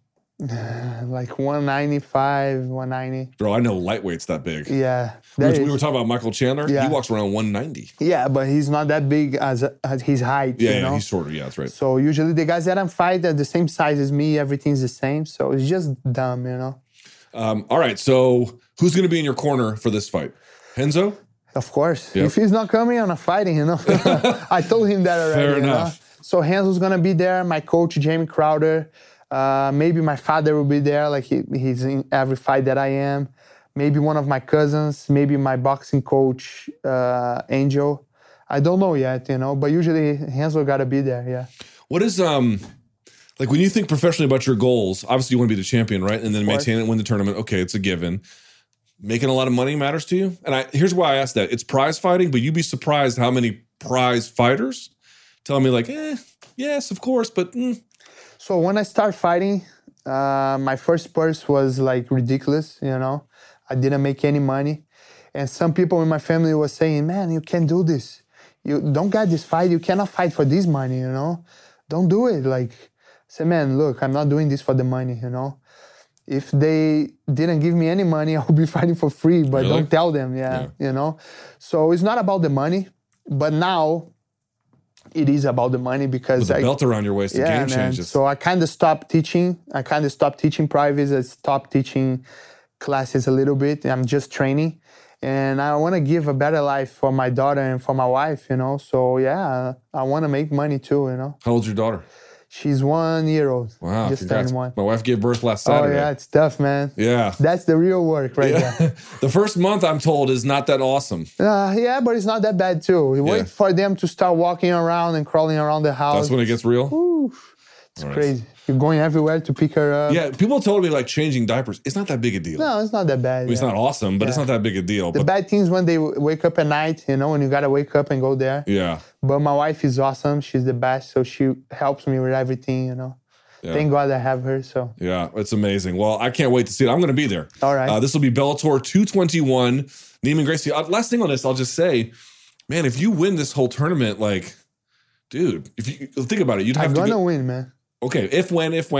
Like 195, 190. Bro, I know lightweight's that big. Yeah. We were talking about Michael Chandler. Yeah. He walks around 190. Yeah, but he's not that big as his height. Yeah, you know? he's shorter. Yeah, that's right. So usually the guys that I'm fighting are the same size as me. Everything's the same. So it's just dumb, you know? All right. So who's going to be in your corner for this fight? Renzo? Of course. Yep. If he's not coming, I'm not fighting, you know? I told him that already. Fair enough. You know? So Renzo's going to be there. My coach, Jamie Crowder. Maybe my father will be there, like he's in every fight that I am. Maybe one of my cousins, maybe my boxing coach, Angel. I don't know yet, you know, but usually Renzo gotta be there, yeah. What is, like when you think professionally about your goals, obviously you want to be the champion, right? And then maintain it and win the tournament. Okay, it's a given. Making a lot of money matters to you? And here's why I asked that. It's prize fighting, but you'd be surprised how many prize fighters tell me like, yes, of course, but So when I started fighting, my first purse was like ridiculous, you know. I didn't make any money. And some people in my family were saying, man, you can't do this. You don't get this fight. You cannot fight for this money, you know. Don't do it. Like, I said, man, look, I'm not doing this for the money, you know. If they didn't give me any money, I would be fighting for free, but don't tell them, you know. So it's not about the money, but now it is about the money because with the belt around your waist, the game changes. So I kind of stopped teaching. I kind of stopped teaching privates. I stopped teaching classes a little bit. I'm just training. And I want to give a better life for my daughter and for my wife, you know. So, yeah, I want to make money too, you know. How old's your daughter? She's 1 year old. Wow, just congrats. 1. My wife gave birth last Saturday. Oh, yeah, it's tough, man. Yeah. That's the real work right there. The first month, I'm told, is not that awesome. Yeah, but it's not that bad, too. We wait for them to start walking around and crawling around the house. That's when it gets real? Ooh, it's crazy. You're going everywhere to pick her up. Yeah, people told me, like, changing diapers, it's not that big a deal. No, it's not that bad. I mean, it's not awesome, but it's not that big a deal. The bad thing is when they wake up at night, you know, and you got to wake up and go there. Yeah. But my wife is awesome. She's the best. So she helps me with everything, you know. Yeah. Thank God I have her, so. Yeah, it's amazing. Well, I can't wait to see it. I'm going to be there. All right. This will be Bellator 221. Neiman Gracie. Last thing on this, I'll just say, man, if you win this whole tournament, like, dude, if you think about it, you'd have to. I'm going to win, man. Okay, if when. Let's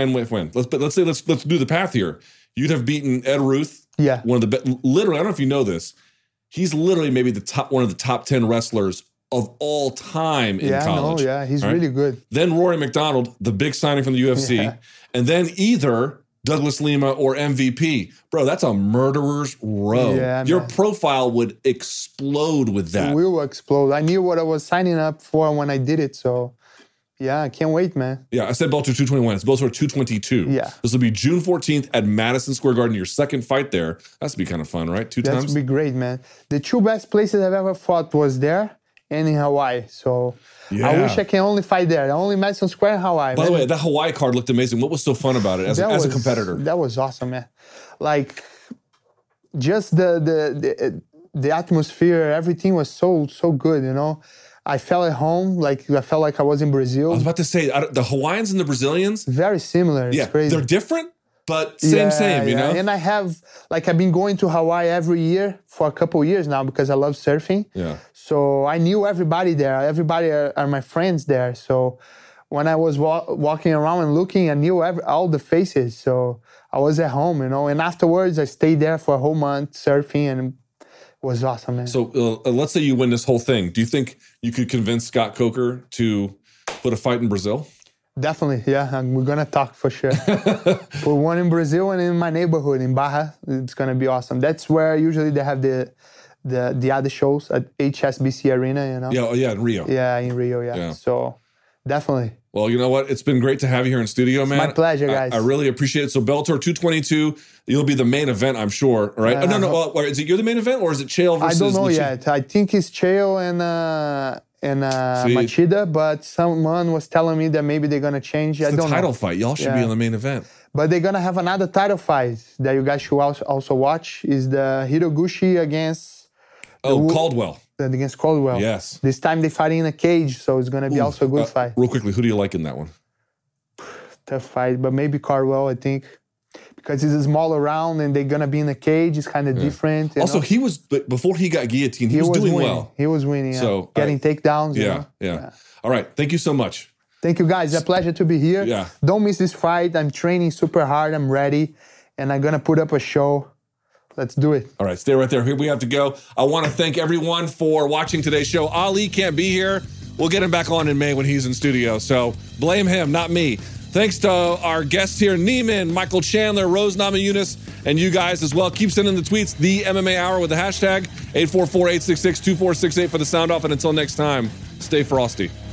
do the path here. You'd have beaten Ed Ruth. Yeah. One of the literally, I don't know if you know this. He's literally maybe one of the top 10 wrestlers of all time in college. Yeah, he's really good. Then Rory McDonald, the big signing from the UFC. And then either Douglas Lima or MVP. Bro, that's a murderer's row. Yeah, your profile would explode with that. It will explode. I knew what I was signing up for when I did it, so yeah, I can't wait, man. Yeah, I said Bellator 221. It's Bellator 222. Yeah. This will be June 14th at Madison Square Garden, your second fight there. That's to be kind of fun, right? Two times? That's be great, man. The 2 best places I've ever fought was there and in Hawaii. So I wish I can only fight there. Only Madison Square and Hawaii. By the way, that Hawaii card looked amazing. What was so fun about it as a competitor? That was awesome, man. Like, just the atmosphere, everything was so good, you know. I felt at home, like I felt like I was in Brazil. I was about to say, the Hawaiians and the Brazilians? Very similar. It's crazy. They're different, but same, you know? And I've been going to Hawaii every year for a couple of years now because I love surfing. Yeah. So I knew everybody there. Everybody are my friends there. So when I was walking around and looking, I knew all the faces. So I was at home, you know. And afterwards, I stayed there for a whole month surfing, and it was awesome, man. So let's say you win this whole thing. Do you think you could convince Scott Coker to put a fight in Brazil? Definitely, yeah. And we're going to talk for sure. Put one in Brazil and in my neighborhood, in Barra. It's going to be awesome. That's where usually they have the other shows at HSBC Arena, you know? Yeah, in Rio. Yeah, in Rio, yeah. So Definitely. Well, you know what? It's been great to have you here in studio, man. It's my pleasure, guys. I really appreciate it. So Bellator 222, you'll be the main event, I'm sure, right? No. Well, is it you're the main event, or is it Chael versus? I don't know yet. I think it's Chael and Machida, but someone was telling me that maybe they're gonna change. It's I don't know. The title fight. Y'all should be on the main event. But they're gonna have another title fight that you guys should also watch. Is the Hiroguchi against Caldwell. Against Caldwell. Yes. This time they're fighting in a cage, so it's gonna be also a good fight. Real quickly, who do you like in that one? Tough fight, but maybe Caldwell, I think. Because it's a smaller round and they're gonna be in a cage, it's kind of different. Also, he was before he got guillotined. He was doing winning. well. He was winning. So getting takedowns. Yeah. All right. Thank you so much. Thank you, guys. It's a pleasure to be here. Yeah. Don't miss this fight. I'm training super hard. I'm ready, and I'm gonna put up a show. Let's do it. All right, stay right there. Here we have to go. I want to thank everyone for watching today's show. Ali can't be here. We'll get him back on in May when he's in studio. So blame him, not me. Thanks to our guests here, Neiman, Michael Chandler, Rose Namajunas, and you guys as well. Keep sending the tweets, the MMA Hour with the hashtag 844-866-2468 for the sound off. And until next time, stay frosty.